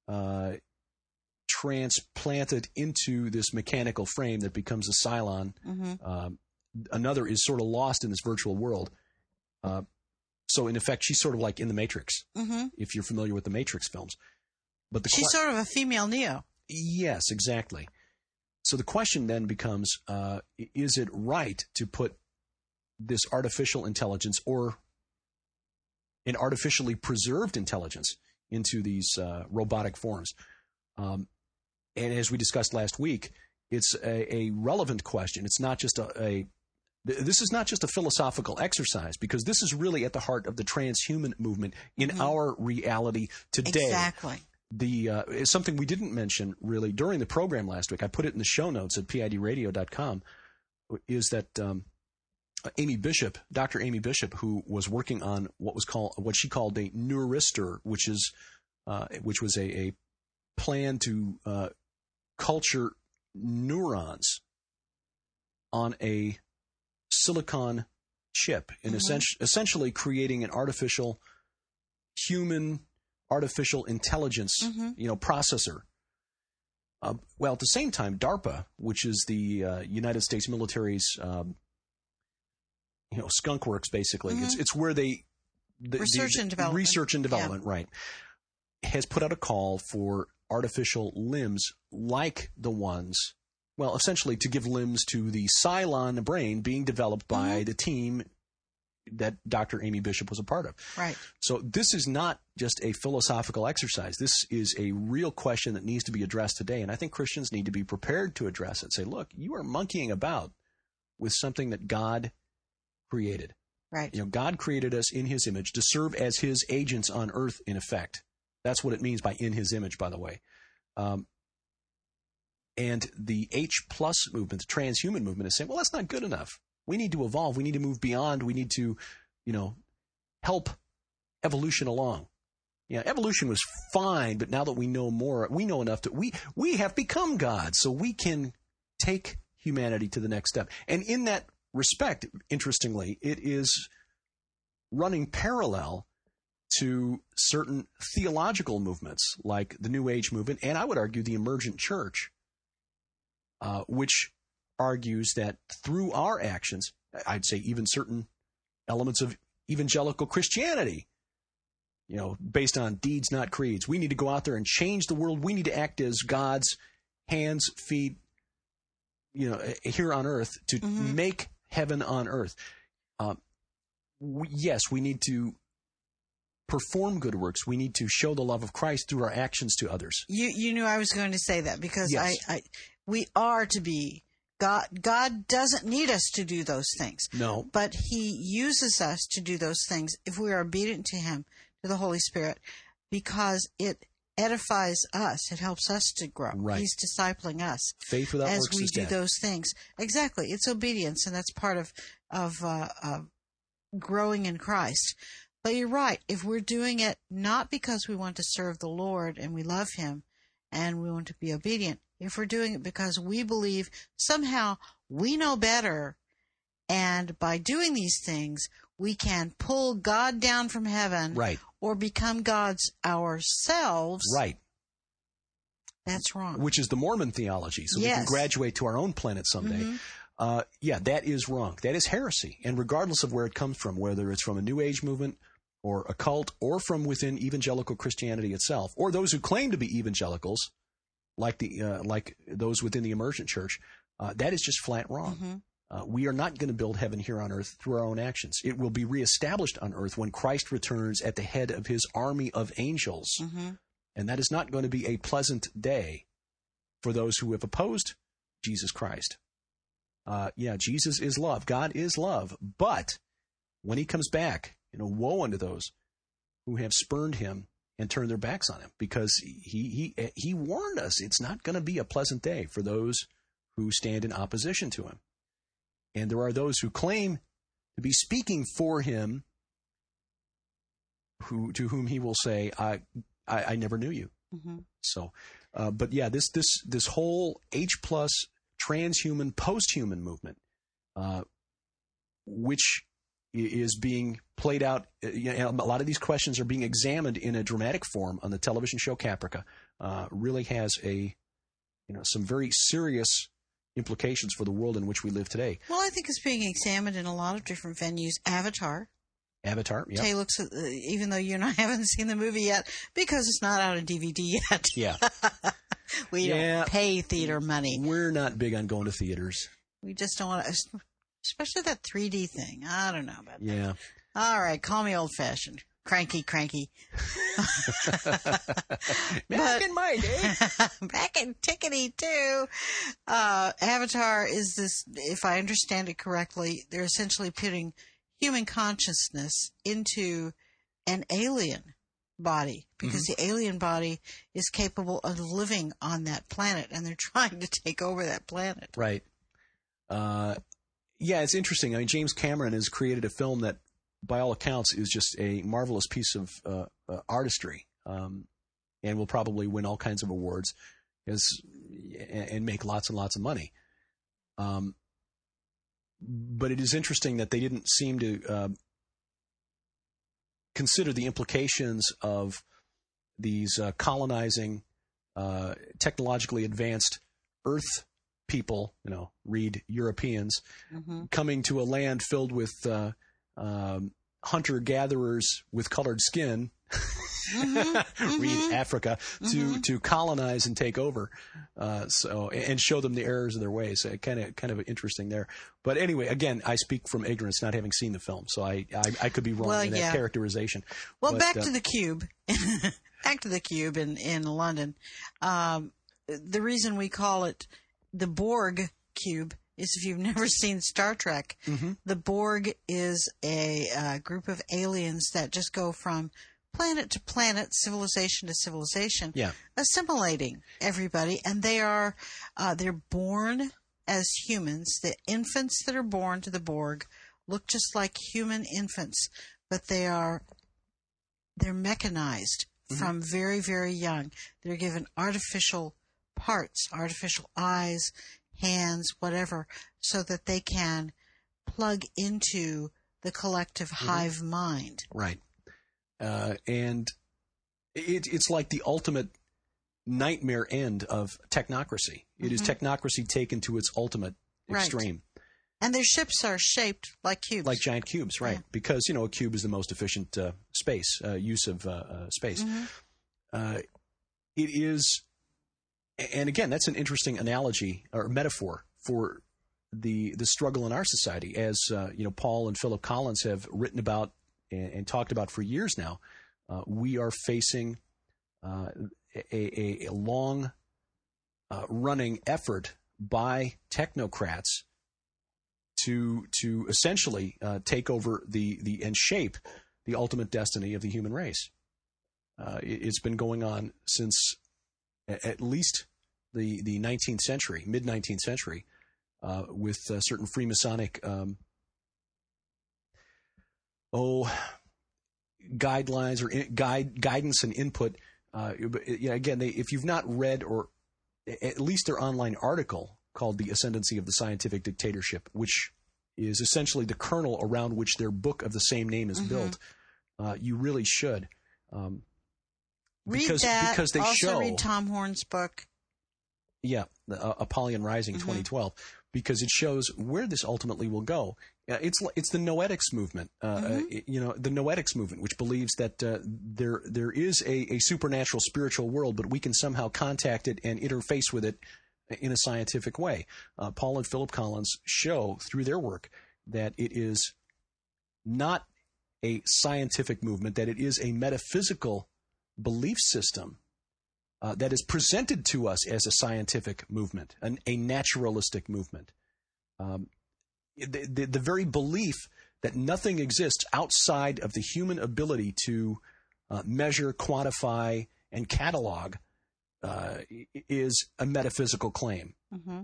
transplanted into this mechanical frame that becomes a Cylon. Another is sort of lost in this virtual world. So in effect, she's sort of like in the Matrix, if you're familiar with the Matrix films. But she's sort of a female Neo. Yes, exactly. So the question then becomes, is it right to put this artificial intelligence or an artificially preserved intelligence into these robotic forms? And as we discussed last week, it's a relevant question. It's not just this is not just a philosophical exercise, because this is really at the heart of the transhuman movement in our reality today. Exactly. It's something we didn't mention really during the program last week. I put it in the show notes at pidradio.com, is that Amy Bishop, Dr. Amy Bishop, who was working on what she called a neuristor, which was a plan to culture neurons on a silicon chip, and essentially creating an artificial human artificial intelligence, processor. Well, at the same time, DARPA, which is the United States military's, skunk works, basically. It's where research and development, right, has put out a call for artificial limbs like the ones, well, essentially to give limbs to the Cylon brain being developed by the team that Dr. Amy Bishop was a part of. Right. So this is not just a philosophical exercise. This is a real question that needs to be addressed today. And I think Christians need to be prepared to address it. Say, look, you are monkeying about with something that God created. Right. God created us in his image to serve as his agents on earth, in effect. That's what it means by in his image, by the way. And the H+ movement, the transhuman movement, is saying, well, that's not good enough. We need to evolve. We need to move beyond. We need to, help evolution along. Evolution was fine, but now that we know more, we know enough that we have become God, so we can take humanity to the next step. And in that respect, interestingly, it is running parallel to certain theological movements like the New Age movement, and I would argue the emergent church, which argues that through our actions, I'd say even certain elements of evangelical Christianity, based on deeds, not creeds. We need to go out there and change the world. We need to act as God's hands, feet, here on earth to make heaven on earth. Yes, we need to perform good works. We need to show the love of Christ through our actions to others. You knew I was going to say that, because yes. We are to be God. God doesn't need us to do those things. No. But he uses us to do those things if we are obedient to him, to the Holy Spirit, because it edifies us. It helps us to grow. Right. He's discipling us. Faith without as works we is do dead. those things. Exactly. It's obedience, and that's part of growing in Christ. But you're right. If we're doing it not because we want to serve the Lord and we love Him and we want to be obedient, if we're doing it because we believe somehow we know better, and by doing these things, we can pull God down from heaven, Right. or become gods ourselves, Right. that's wrong. Which is the Mormon theology. So we can Yes. graduate to our own planet someday. Yeah, that is wrong. That is heresy. And regardless of where it comes from, whether it's from a New Age movement or a cult or from within evangelical Christianity itself, or those who claim to be evangelicals, like those within the Emergent Church, that is just flat wrong. We are not going to build heaven here on earth through our own actions. It will be reestablished on earth when Christ returns at the head of His army of angels. And that is not going to be a pleasant day for those who have opposed Jesus Christ. Jesus is love. God is love. But when He comes back, woe unto those who have spurned Him and turned their backs on Him, because he warned us it's not going to be a pleasant day for those who stand in opposition to Him. And there are those who claim to be speaking for Him, to whom He will say, I never knew you. So, but yeah, this whole H+ transhuman, posthuman movement, which is being played out. A lot of these questions are being examined in a dramatic form on the television show Caprica. Really has some very serious implications for the world in which we live today. Well, I think it's being examined in a lot of different venues. Avatar, yeah. Tay looks at, even though you and I haven't seen the movie yet, because it's not out on DVD yet. Yeah. We don't pay theater money. We're not big on going to theaters. We just don't want to, especially that 3D thing. I don't know about that. Yeah. All right, call me old-fashioned. Cranky. Back in my day. Back in Tickety too. Avatar is this, if I understand it correctly, they're essentially putting human consciousness into an alien body, because the alien body is capable of living on that planet, and they're trying to take over that planet. Right. Yeah, it's interesting. I mean, James Cameron has created a film that, by all accounts, is just a marvelous piece of artistry, and will probably win all kinds of awards and make lots and lots of money. But it is interesting that they didn't seem to consider the implications of these colonizing, technologically advanced Earth people, read Europeans, coming to a land filled with hunter-gatherers with colored skin, read Africa, to colonize and take over, and show them the errors of their ways. Kind of interesting there. But anyway, again, I speak from ignorance, not having seen the film, so I could be wrong in that characterization. Well, back to the cube. Back to the cube in London. The reason we call it the Borg cube is, if you've never seen Star Trek, the Borg is a group of aliens that just go from planet to planet, civilization to civilization, assimilating everybody. And they're born as humans. The infants that are born to the Borg look just like human infants, but they're mechanized from very, very young. They're given artificial parts, artificial eyes, hands, whatever, so that they can plug into the collective hive mind. Right. And it's like the ultimate nightmare end of technocracy. It is technocracy taken to its ultimate extreme. And their ships are shaped like cubes. Like giant cubes, right. Yeah. Because, a cube is the most efficient use of space. It is, and again, that's an interesting analogy or metaphor for the struggle in our society, as Paul and Philip Collins have written about and talked about for years now. We are facing a long running effort by technocrats to essentially take over and shape the ultimate destiny of the human race. It's been going on since at least the 19th century, mid-19th century, with certain Freemasonic guidelines or guidance and input. Again, if you've not read or at least their online article called The Ascendancy of the Scientific Dictatorship, which is essentially the kernel around which their book of the same name is built, you really should. Read because they also show. Read Tom Horn's book. Yeah, Apollyon Rising 2012, because it shows where this ultimately will go. It's the Noetics movement, the Noetics movement, which believes that there is a supernatural spiritual world, but we can somehow contact it and interface with it in a scientific way. Paul and Philip Collins show through their work that it is not a scientific movement, that it is a metaphysical belief system that is presented to us as a scientific movement, a naturalistic movement. The very belief that nothing exists outside of the human ability to measure, quantify, and catalog is a metaphysical claim. And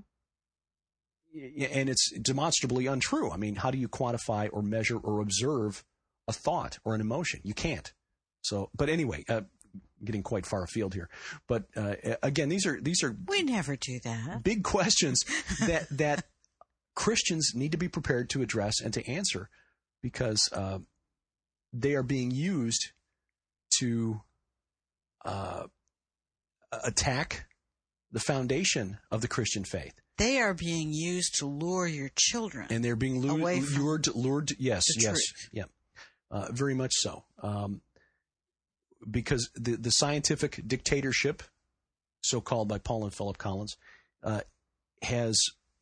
it's demonstrably untrue. I mean, how do you quantify or measure or observe a thought or an emotion? You can't. So, but anyway, getting quite far afield here. But again, these are we never do that. Big questions that Christians need to be prepared to address and to answer, because they are being used to attack the foundation of the Christian faith. They are being used to lure your children, and they're being lured. Yes, truth. Yeah, very much so. Because the scientific dictatorship, so called by Paul and Philip Collins, has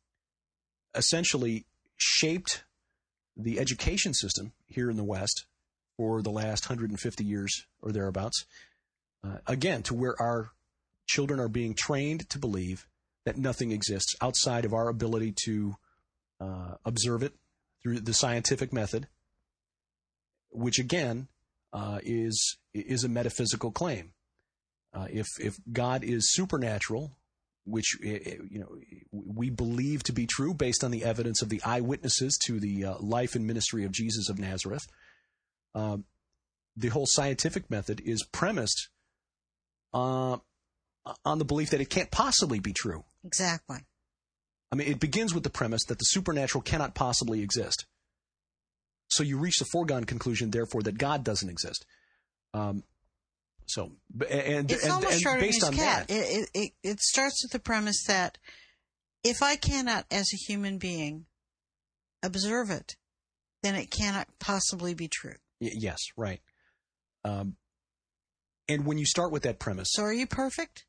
essentially shaped the education system here in the West for the last 150 years or thereabouts, again, to where our children are being trained to believe that nothing exists outside of our ability to observe it through the scientific method, which again is a metaphysical claim. If God is supernatural, which we believe to be true based on the evidence of the eyewitnesses to the life and ministry of Jesus of Nazareth, the whole scientific method is premised on the belief that it can't possibly be true. Exactly. I mean, it begins with the premise that the supernatural cannot possibly exist. So you reach the foregone conclusion, therefore, that God doesn't exist. It's almost Schrödinger's cat. It starts with the premise that if I cannot, as a human being, observe it, then it cannot possibly be true. Yes, right. And when you start with that premise... So are you perfect?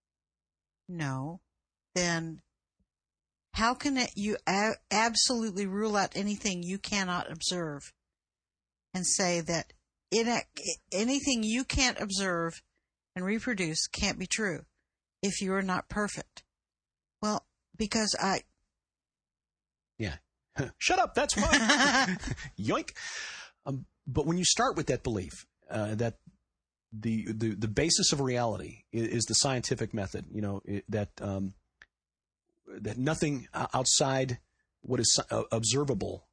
No. Then how can you absolutely rule out anything you cannot observe and say that anything you can't observe and reproduce can't be true if you are not perfect? Well, because Yeah. Shut up, that's why. Yoink. But when you start with that belief that the basis of reality is the scientific method, that nothing outside what is observable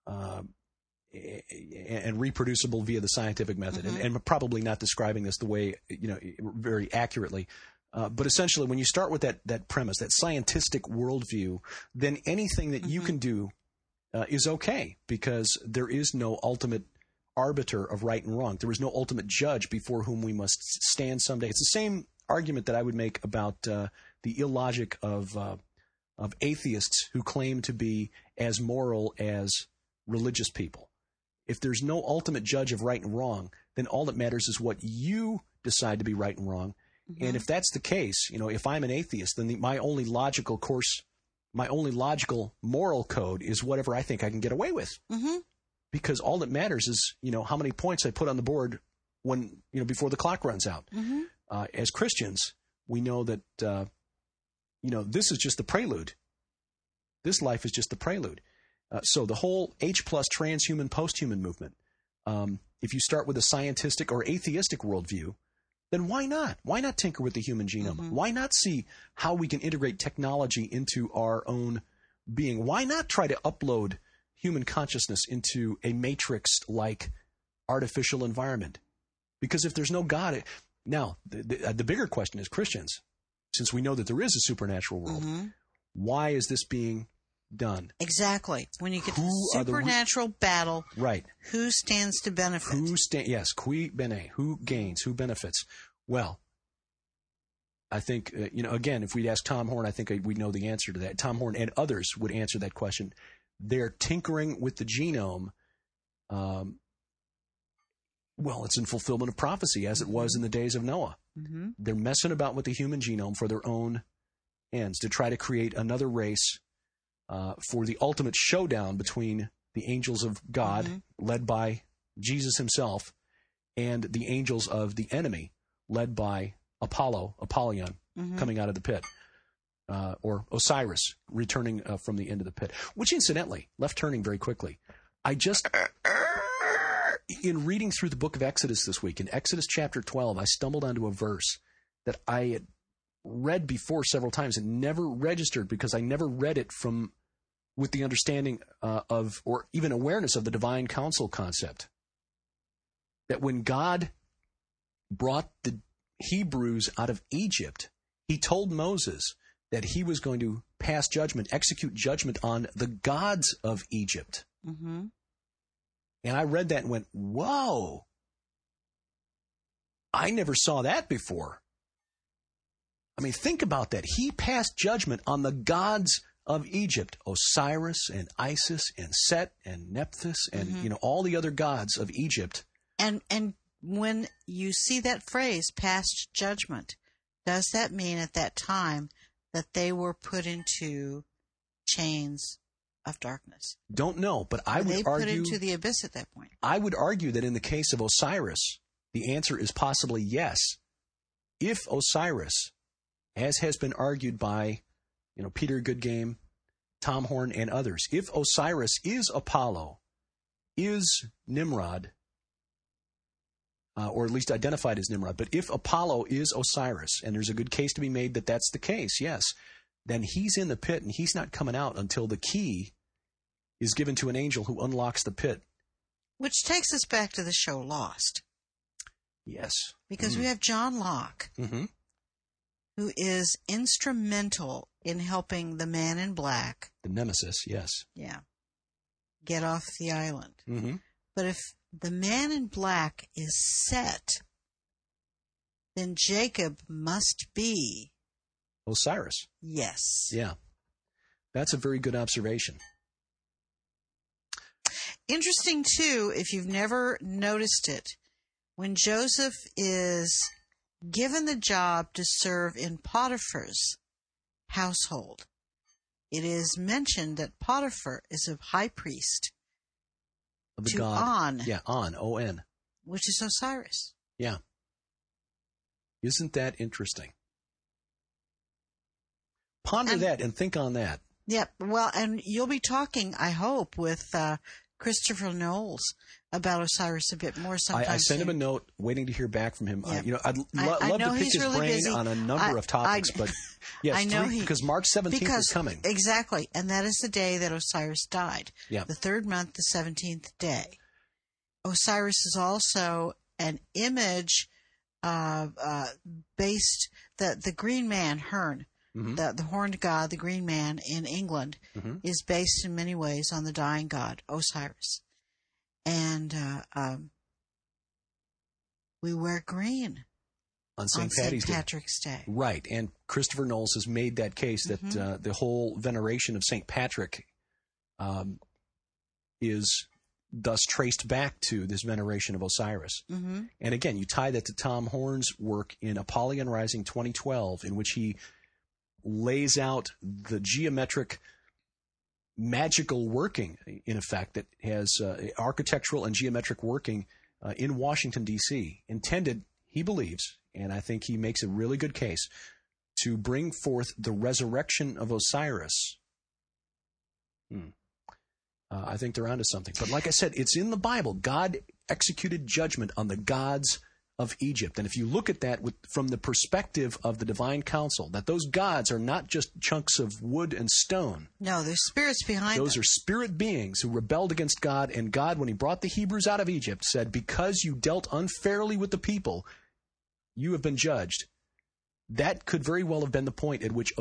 and reproducible via the scientific method, and probably not describing this the way, very accurately. But essentially, when you start with that premise, that scientific worldview, then anything that you can do is okay, because there is no ultimate arbiter of right and wrong. There is no ultimate judge before whom we must stand someday. It's the same argument that I would make about the illogic of atheists who claim to be as moral as religious people. If there's no ultimate judge of right and wrong, then all that matters is what you decide to be right and wrong. And if that's the case, if I'm an atheist, then my only logical moral code is whatever I think I can get away with. Because all that matters is, how many points I put on the board when, before the clock runs out. As Christians, we know that, this is just the prelude. This life is just the prelude. So the whole H+ transhuman, posthuman movement, if you start with a scientific or atheistic worldview, then why not? Why not tinker with the human genome? Mm-hmm. Why not see how we can integrate technology into our own being? Why not try to upload human consciousness into a matrix-like artificial environment? Because if there's no God, now the bigger question is, Christians, since we know that there is a supernatural world, why is this being done? Exactly. When you get to the supernatural battle, right? Who stands to benefit? Yes, qui bene? Who gains? Who benefits? Well, I think again, if we'd ask Tom Horn, I think we'd know the answer to that. Tom Horn and others would answer that question. They're tinkering with the genome. Well, it's in fulfillment of prophecy, as it was in the days of Noah. Mm-hmm. They're messing about with the human genome for their own ends, to try to create another race for the ultimate showdown between the angels of God, led by Jesus himself, and the angels of the enemy, led by Apollyon, coming out of the pit, or Osiris, returning from the end of the pit. Which, incidentally, left turning very quickly. In reading through the book of Exodus this week, in Exodus chapter 12, I stumbled onto a verse that I had read before several times and never registered because I never read it with the understanding of, or even awareness of, the divine counsel concept. That when God brought the Hebrews out of Egypt, he told Moses that he was going to pass judgment, execute judgment on the gods of Egypt. Mm-hmm. And I read that and went, whoa, I never saw that before. I mean, think about that. He passed judgment on the gods of Egypt, Osiris and Isis and Set and Nephthys and, all the other gods of Egypt. And when you see that phrase, passed judgment, does that mean at that time that they were put into chains of darkness? Don't know, but I would argue... They put into the abyss at that point. I would argue that in the case of Osiris, the answer is possibly yes. If Osiris, as has been argued by, Peter Goodgame, Tom Horn, and others, if Osiris is Apollo, is Nimrod, or at least identified as Nimrod, but if Apollo is Osiris, and there's a good case to be made that that's the case, yes, then he's in the pit and he's not coming out until the key is given to an angel who unlocks the pit. Which takes us back to the show Lost. Yes. Because we have John Locke, who is instrumental in helping the man in black. The nemesis, yes. Yeah. Get off the island. Mm-hmm. But if the man in black is Set, then Jacob must be Osiris. Yes. Yeah. That's a very good observation. Interesting, too, if you've never noticed it, when Joseph is given the job to serve in Potiphar's household, it is mentioned that Potiphar is a high priest of the to god. On. Yeah, On, O-N. Which is Osiris. Yeah. Isn't that interesting? Ponder that and think on that. Yep. Well, and you'll be talking, I hope, with Christopher Knowles about Osiris a bit more sometime I sent soon. him a note, waiting to hear back from him. Yeah. I'd love to pick his really brain busy. on a number of topics, but yes, I know because March 17th is coming. Exactly, and that is the day that Osiris died. Yeah. The third month, the 17th day. Osiris is also an image based, the green man, Herne, the horned god, the green man in England, is based in many ways on the dying god, Osiris. And we wear green on St. Patrick's Day. Right, and Christopher Knowles has made that case that the whole veneration of St. Patrick is thus traced back to this veneration of Osiris. And again, you tie that to Tom Horn's work in Apollyon Rising 2012, in which he lays out the geometric magical working, in effect, that has architectural and geometric working in Washington, D.C., intended, he believes, and I think he makes a really good case, to bring forth the resurrection of Osiris. I think they're onto something. But like I said, it's in the Bible. God executed judgment on the gods of Egypt. And if you look at that from the perspective of the divine council, that those gods are not just chunks of wood and stone. No, there's spirits behind Those them. are spirit beings who rebelled against God, and God, when he brought the Hebrews out of Egypt, said, because you dealt unfairly with the people, you have been judged. That could very well have been the point at which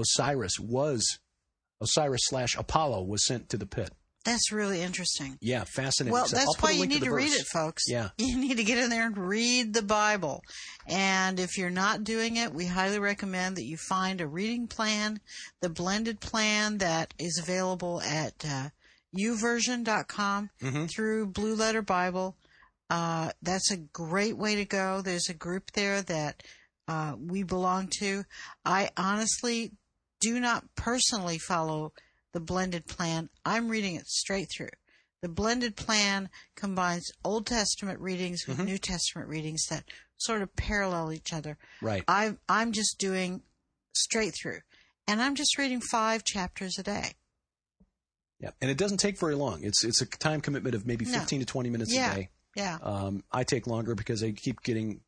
Osiris/Apollo was sent to the pit. That's really interesting. Yeah, fascinating. Well, So that's I'll put why a you link need the to read verse. it, folks. Yeah. You need to get in there and read the Bible. And if you're not doing it, we highly recommend that you find a reading plan, the blended plan that is available at uversion.com through Blue Letter Bible. That's a great way to go. There's a group there that we belong to. I honestly do not personally follow the blended plan. I'm reading it straight through. The blended plan combines Old Testament readings with New Testament readings that sort of parallel each other. Right. I'm just doing straight through. And I'm just reading 5 chapters a day. Yeah, and it doesn't take very long. It's a time commitment of maybe 15 to 20 minutes a day. Yeah. I take longer because I keep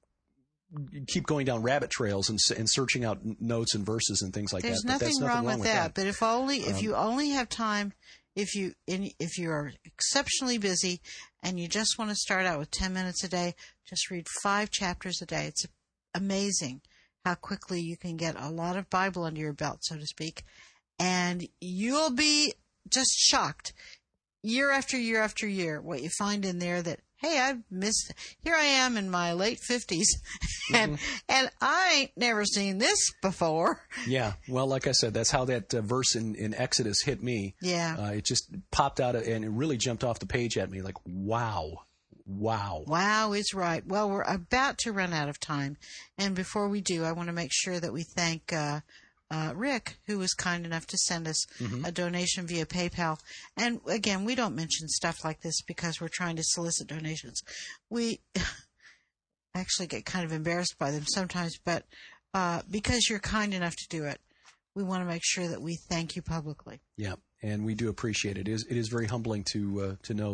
going down rabbit trails and searching out notes and verses and things like There's that. There's nothing wrong with that. But if you only have time, if you are exceptionally busy and you just want to start out with 10 minutes a day, just read 5 chapters a day. It's amazing how quickly you can get a lot of Bible under your belt, so to speak, and you'll be just shocked year after year after year what you find in there that, hey, I've missed. Here I am in my late 50s, and I ain't never seen this before. Yeah, well, like I said, that's how that verse in Exodus hit me. Yeah, it just popped out and it really jumped off the page at me. Like, wow. Wow is right. Well, we're about to run out of time, and before we do, I want to make sure that we thank Rick, who was kind enough to send us a donation via PayPal. And again, we don't mention stuff like this because we're trying to solicit donations. We actually get kind of embarrassed by them sometimes, but because you're kind enough to do it, we want to make sure that we thank you publicly. Yeah, and we do appreciate it. It is very humbling to know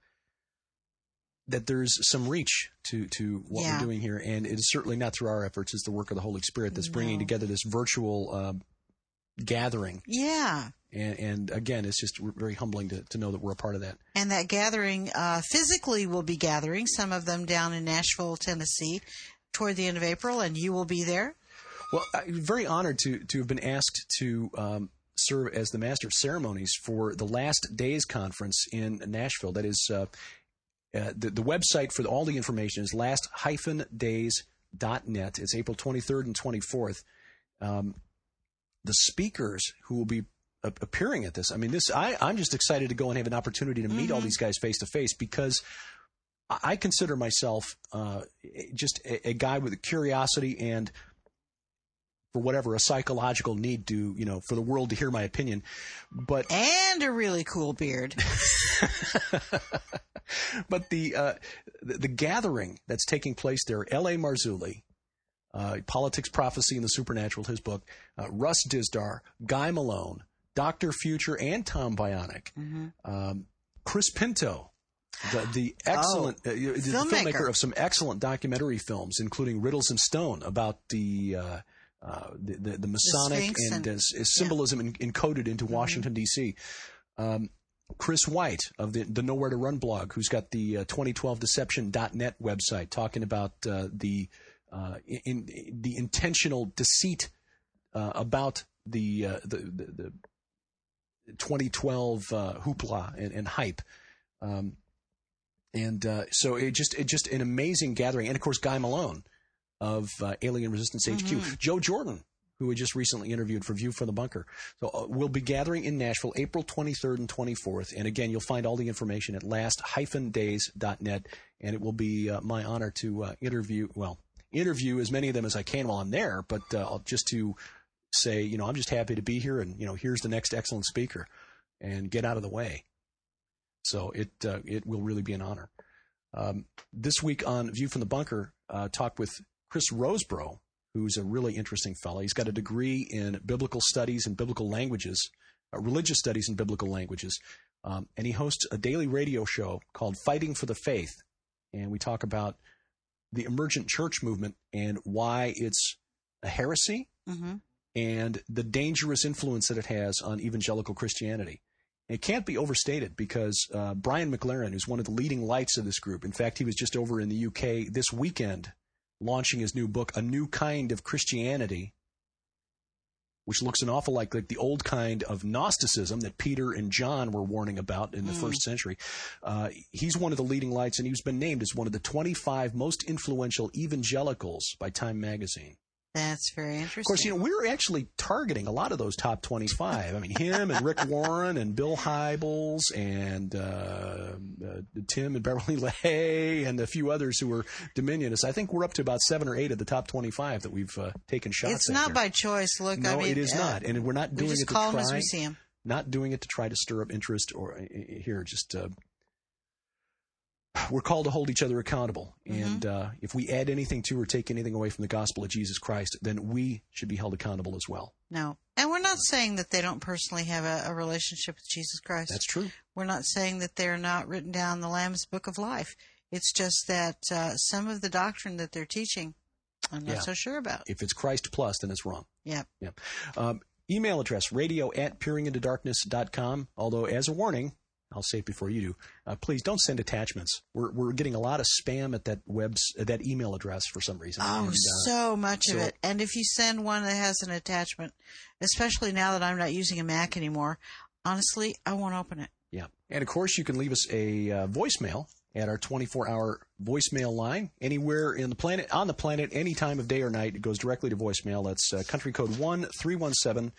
that there's some reach to what we're doing here, and it is certainly not through our efforts. It's the work of the Holy Spirit that's bringing together this virtual gathering. Yeah. And again, it's just very humbling to know that we're a part of that. And that gathering physically will be gathering, some of them down in Nashville, Tennessee, toward the end of April, and you will be there. Well, I'm very honored to have been asked to serve as the Master of Ceremonies for the Last Days Conference in Nashville. That is... the website for all the information is last-days.net. It's April 23rd and 24th. The speakers who will be appearing at this, I mean, I'm just excited to go and have an opportunity to meet all these guys face to face, because I consider myself just a guy with a curiosity and, for whatever, a psychological need to, for the world to hear my opinion. And a really cool beard. But the gathering that's taking place there, L.A. Marzulli, Politics, Prophecy, and the Supernatural, his book, Russ Dizdar, Guy Malone, Dr. Future, and Tom Bionic, Chris Pinto, the excellent filmmaker of some excellent documentary films, including Riddles and Stone, about the Masonic and symbolism encoded into Washington, D.C. Chris White of the Nowhere to Run blog, who's got the 2012deception.net website, talking about the intentional deceit about the 2012 hoopla and hype. So it just an amazing gathering. And of course, Guy Malone of Alien Resistance HQ, Joe Jordan, who we just recently interviewed for View from the Bunker. So we'll be gathering in Nashville April 23rd and 24th. And again, you'll find all the information at last-days.net. And it will be my honor to interview as many of them as I can while I'm there, but just to say, I'm just happy to be here, and, here's the next excellent speaker, and get out of the way. So it will really be an honor. This week on View from the Bunker, talked with Chris Rosebrough, who's a really interesting fellow. He's got a degree in biblical studies and biblical languages, religious studies and biblical languages, and he hosts a daily radio show called Fighting for the Faith, and we talk about the emergent church movement and why it's a heresy and the dangerous influence that it has on evangelical Christianity. It can't be overstated because Brian McLaren, who's one of the leading lights of this group, in fact, he was just over in the UK this weekend launching his new book, A New Kind of Christianity, which looks an awful like the old kind of Gnosticism that Peter and John were warning about in the first century. He's one of the leading lights, and he's been named as one of the 25 most influential evangelicals by Time Magazine. That's very interesting. Of course, we're actually targeting a lot of those top 25. I mean, him and Rick Warren and Bill Hybels and Tim and Beverly LaHaye and a few others who were Dominionists. I think we're up to about 7 or 8 of the top 25 that we've taken shots at. It's not by choice. Look, no, it is not, and we're not doing it to call them as we see them. Not doing it to try to stir up interest or here. Just we're called to hold each other accountable, and if we add anything to or take anything away from the gospel of Jesus Christ, then we should be held accountable as well. No, and we're not saying that they don't personally have a relationship with Jesus Christ. That's true. We're not saying that they're not written down in the Lamb's Book of Life. It's just that some of the doctrine that they're teaching, I'm not so sure about. If it's Christ plus, then it's wrong. Yeah. Email address, radio@peeringintodarkness.com, although as a warning, I'll say it before you do. Please don't send attachments. We're getting a lot of spam at that email address for some reason. Oh, so much of it. And if you send one that has an attachment, especially now that I'm not using a Mac anymore, honestly, I won't open it. Yeah. And of course, you can leave us a voicemail at our 24-hour voicemail line anywhere on the planet, any time of day or night. It goes directly to voicemail. That's country code 1-317-489-9350,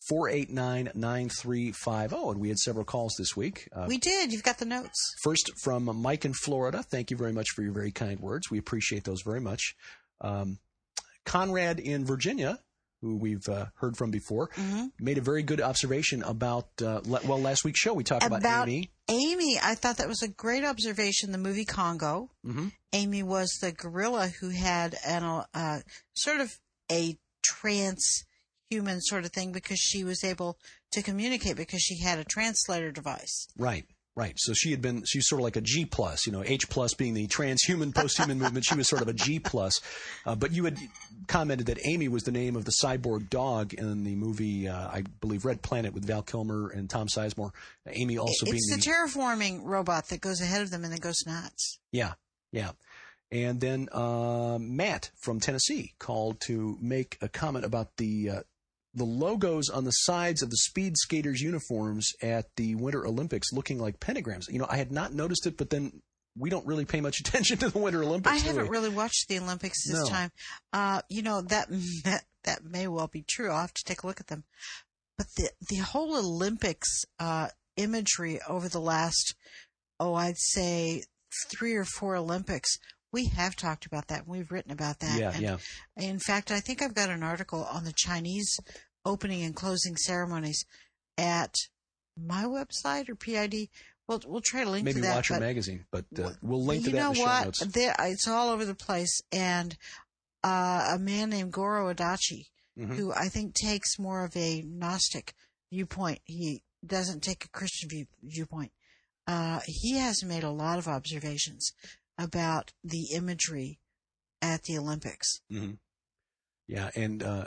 and we had several calls this week. We did. You've got the notes. First, from Mike in Florida. Thank you very much for your very kind words. We appreciate those very much. Conrad in Virginia, who we've heard from before, made a very good observation about, last week's show we talked about Amy. Amy, I thought that was a great observation, the movie Congo. Amy was the gorilla who had sort of a trans-human sort of thing because she was able to communicate because she had a translator device. Right. So she's sort of like a G plus, H plus being the transhuman, posthuman movement. She was sort of a G plus. But you had commented that Amy was the name of the cyborg dog in the movie, I believe, Red Planet with Val Kilmer and Tom Sizemore. Amy also being the terraforming robot that goes ahead of them and then goes nuts. Yeah. And then Matt from Tennessee called to make a comment about the logos on the sides of the speed skaters' uniforms at the Winter Olympics looking like pentagrams. I had not noticed it, but then we don't really pay much attention to the Winter Olympics. I haven't really watched the Olympics this time. That may well be true. I'll have to take a look at them. But the whole Olympics imagery over the last, I'd say 3 or 4 Olympics, we have talked about that. We've written about that. Yeah. In fact, I think I've got an article on the Chinese opening and closing ceremonies at my website or PID. We'll try to link to that. Maybe Watcher Magazine, but we'll link to that in the show notes. It's all over the place. And a man named Goro Adachi, who I think takes more of a Gnostic viewpoint. He doesn't take a Christian viewpoint. He has made a lot of observations about the imagery at the Olympics. Yeah, and the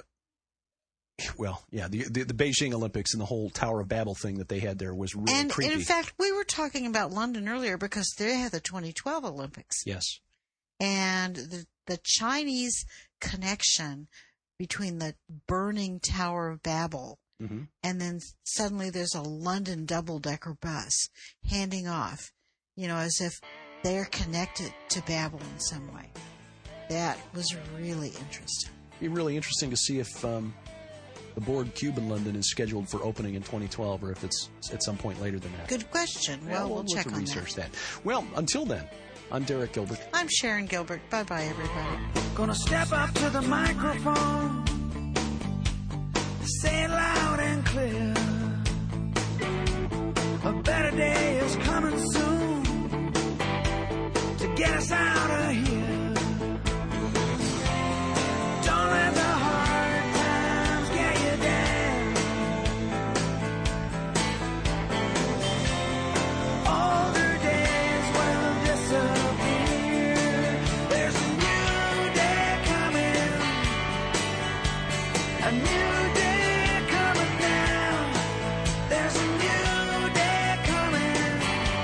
Beijing Olympics and the whole Tower of Babel thing that they had there was really creepy. And in fact, we were talking about London earlier because they had the 2012 Olympics. Yes. And the Chinese connection between the burning Tower of Babel and then suddenly there's a London double-decker bus handing off, as if they're connected to Babel in some way. That was really interesting. It'd be really interesting to see if the Borg Cube in London is scheduled for opening in 2012 or if it's at some point later than that. Good question. Well, we'll check on research that. Well, until then, I'm Derek Gilbert. I'm Sharon Gilbert. Bye-bye, everybody. Gonna step up to the microphone, say it loud and clear. A better day is coming soon to get us out of here. Don't let the hard times get you down. Older days will disappear. There's a new A new day coming now. There's a new day coming.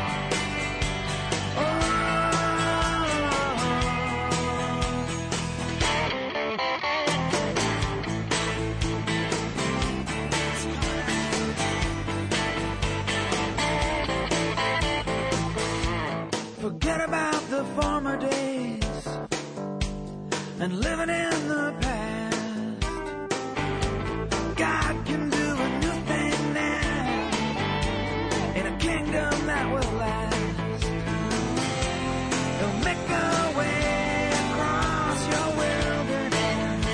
Forget about the former days and living in the past. God can do a new thing now in a kingdom that will last. He'll make a way across your wilderness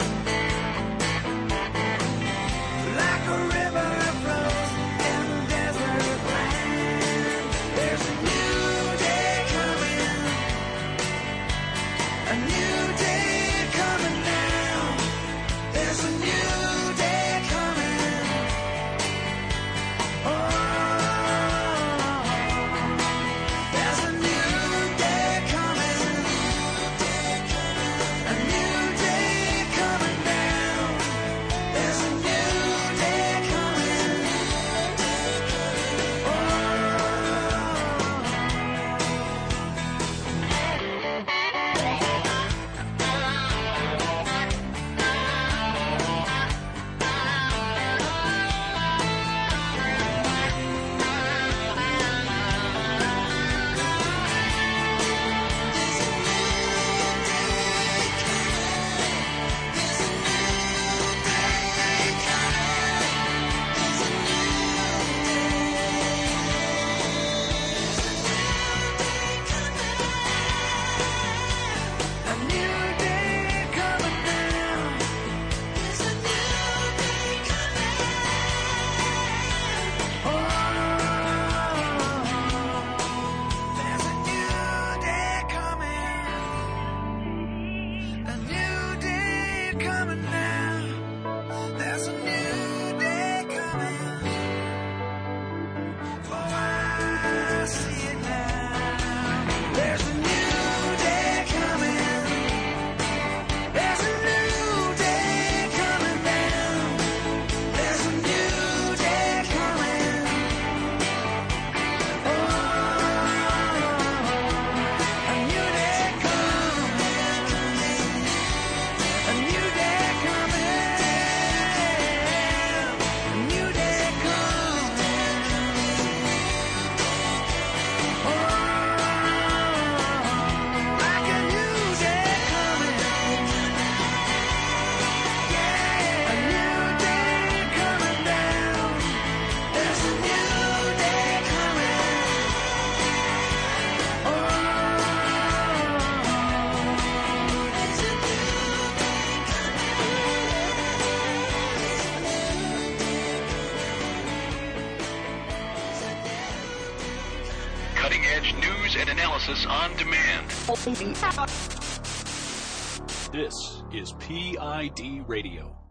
like a river flows in the desert land. There's a new day coming, a new day coming now. There's a new day coming. Oh, there's a new day coming, a new day coming down. There's a new day coming. A new day coming down. There's a new day coming. There's a new day coming. A new day coming now. There's a new day coming. Oh, I see it now. There's a new day coming. There's a new day coming down. There's a new day coming. Oh, a new day coming. A new day coming. A new day coming. Like a new day coming. Yeah, a new day coming down. There's a new day coming. There's a new day Cutting edge news and analysis on demand. This is PID Radio.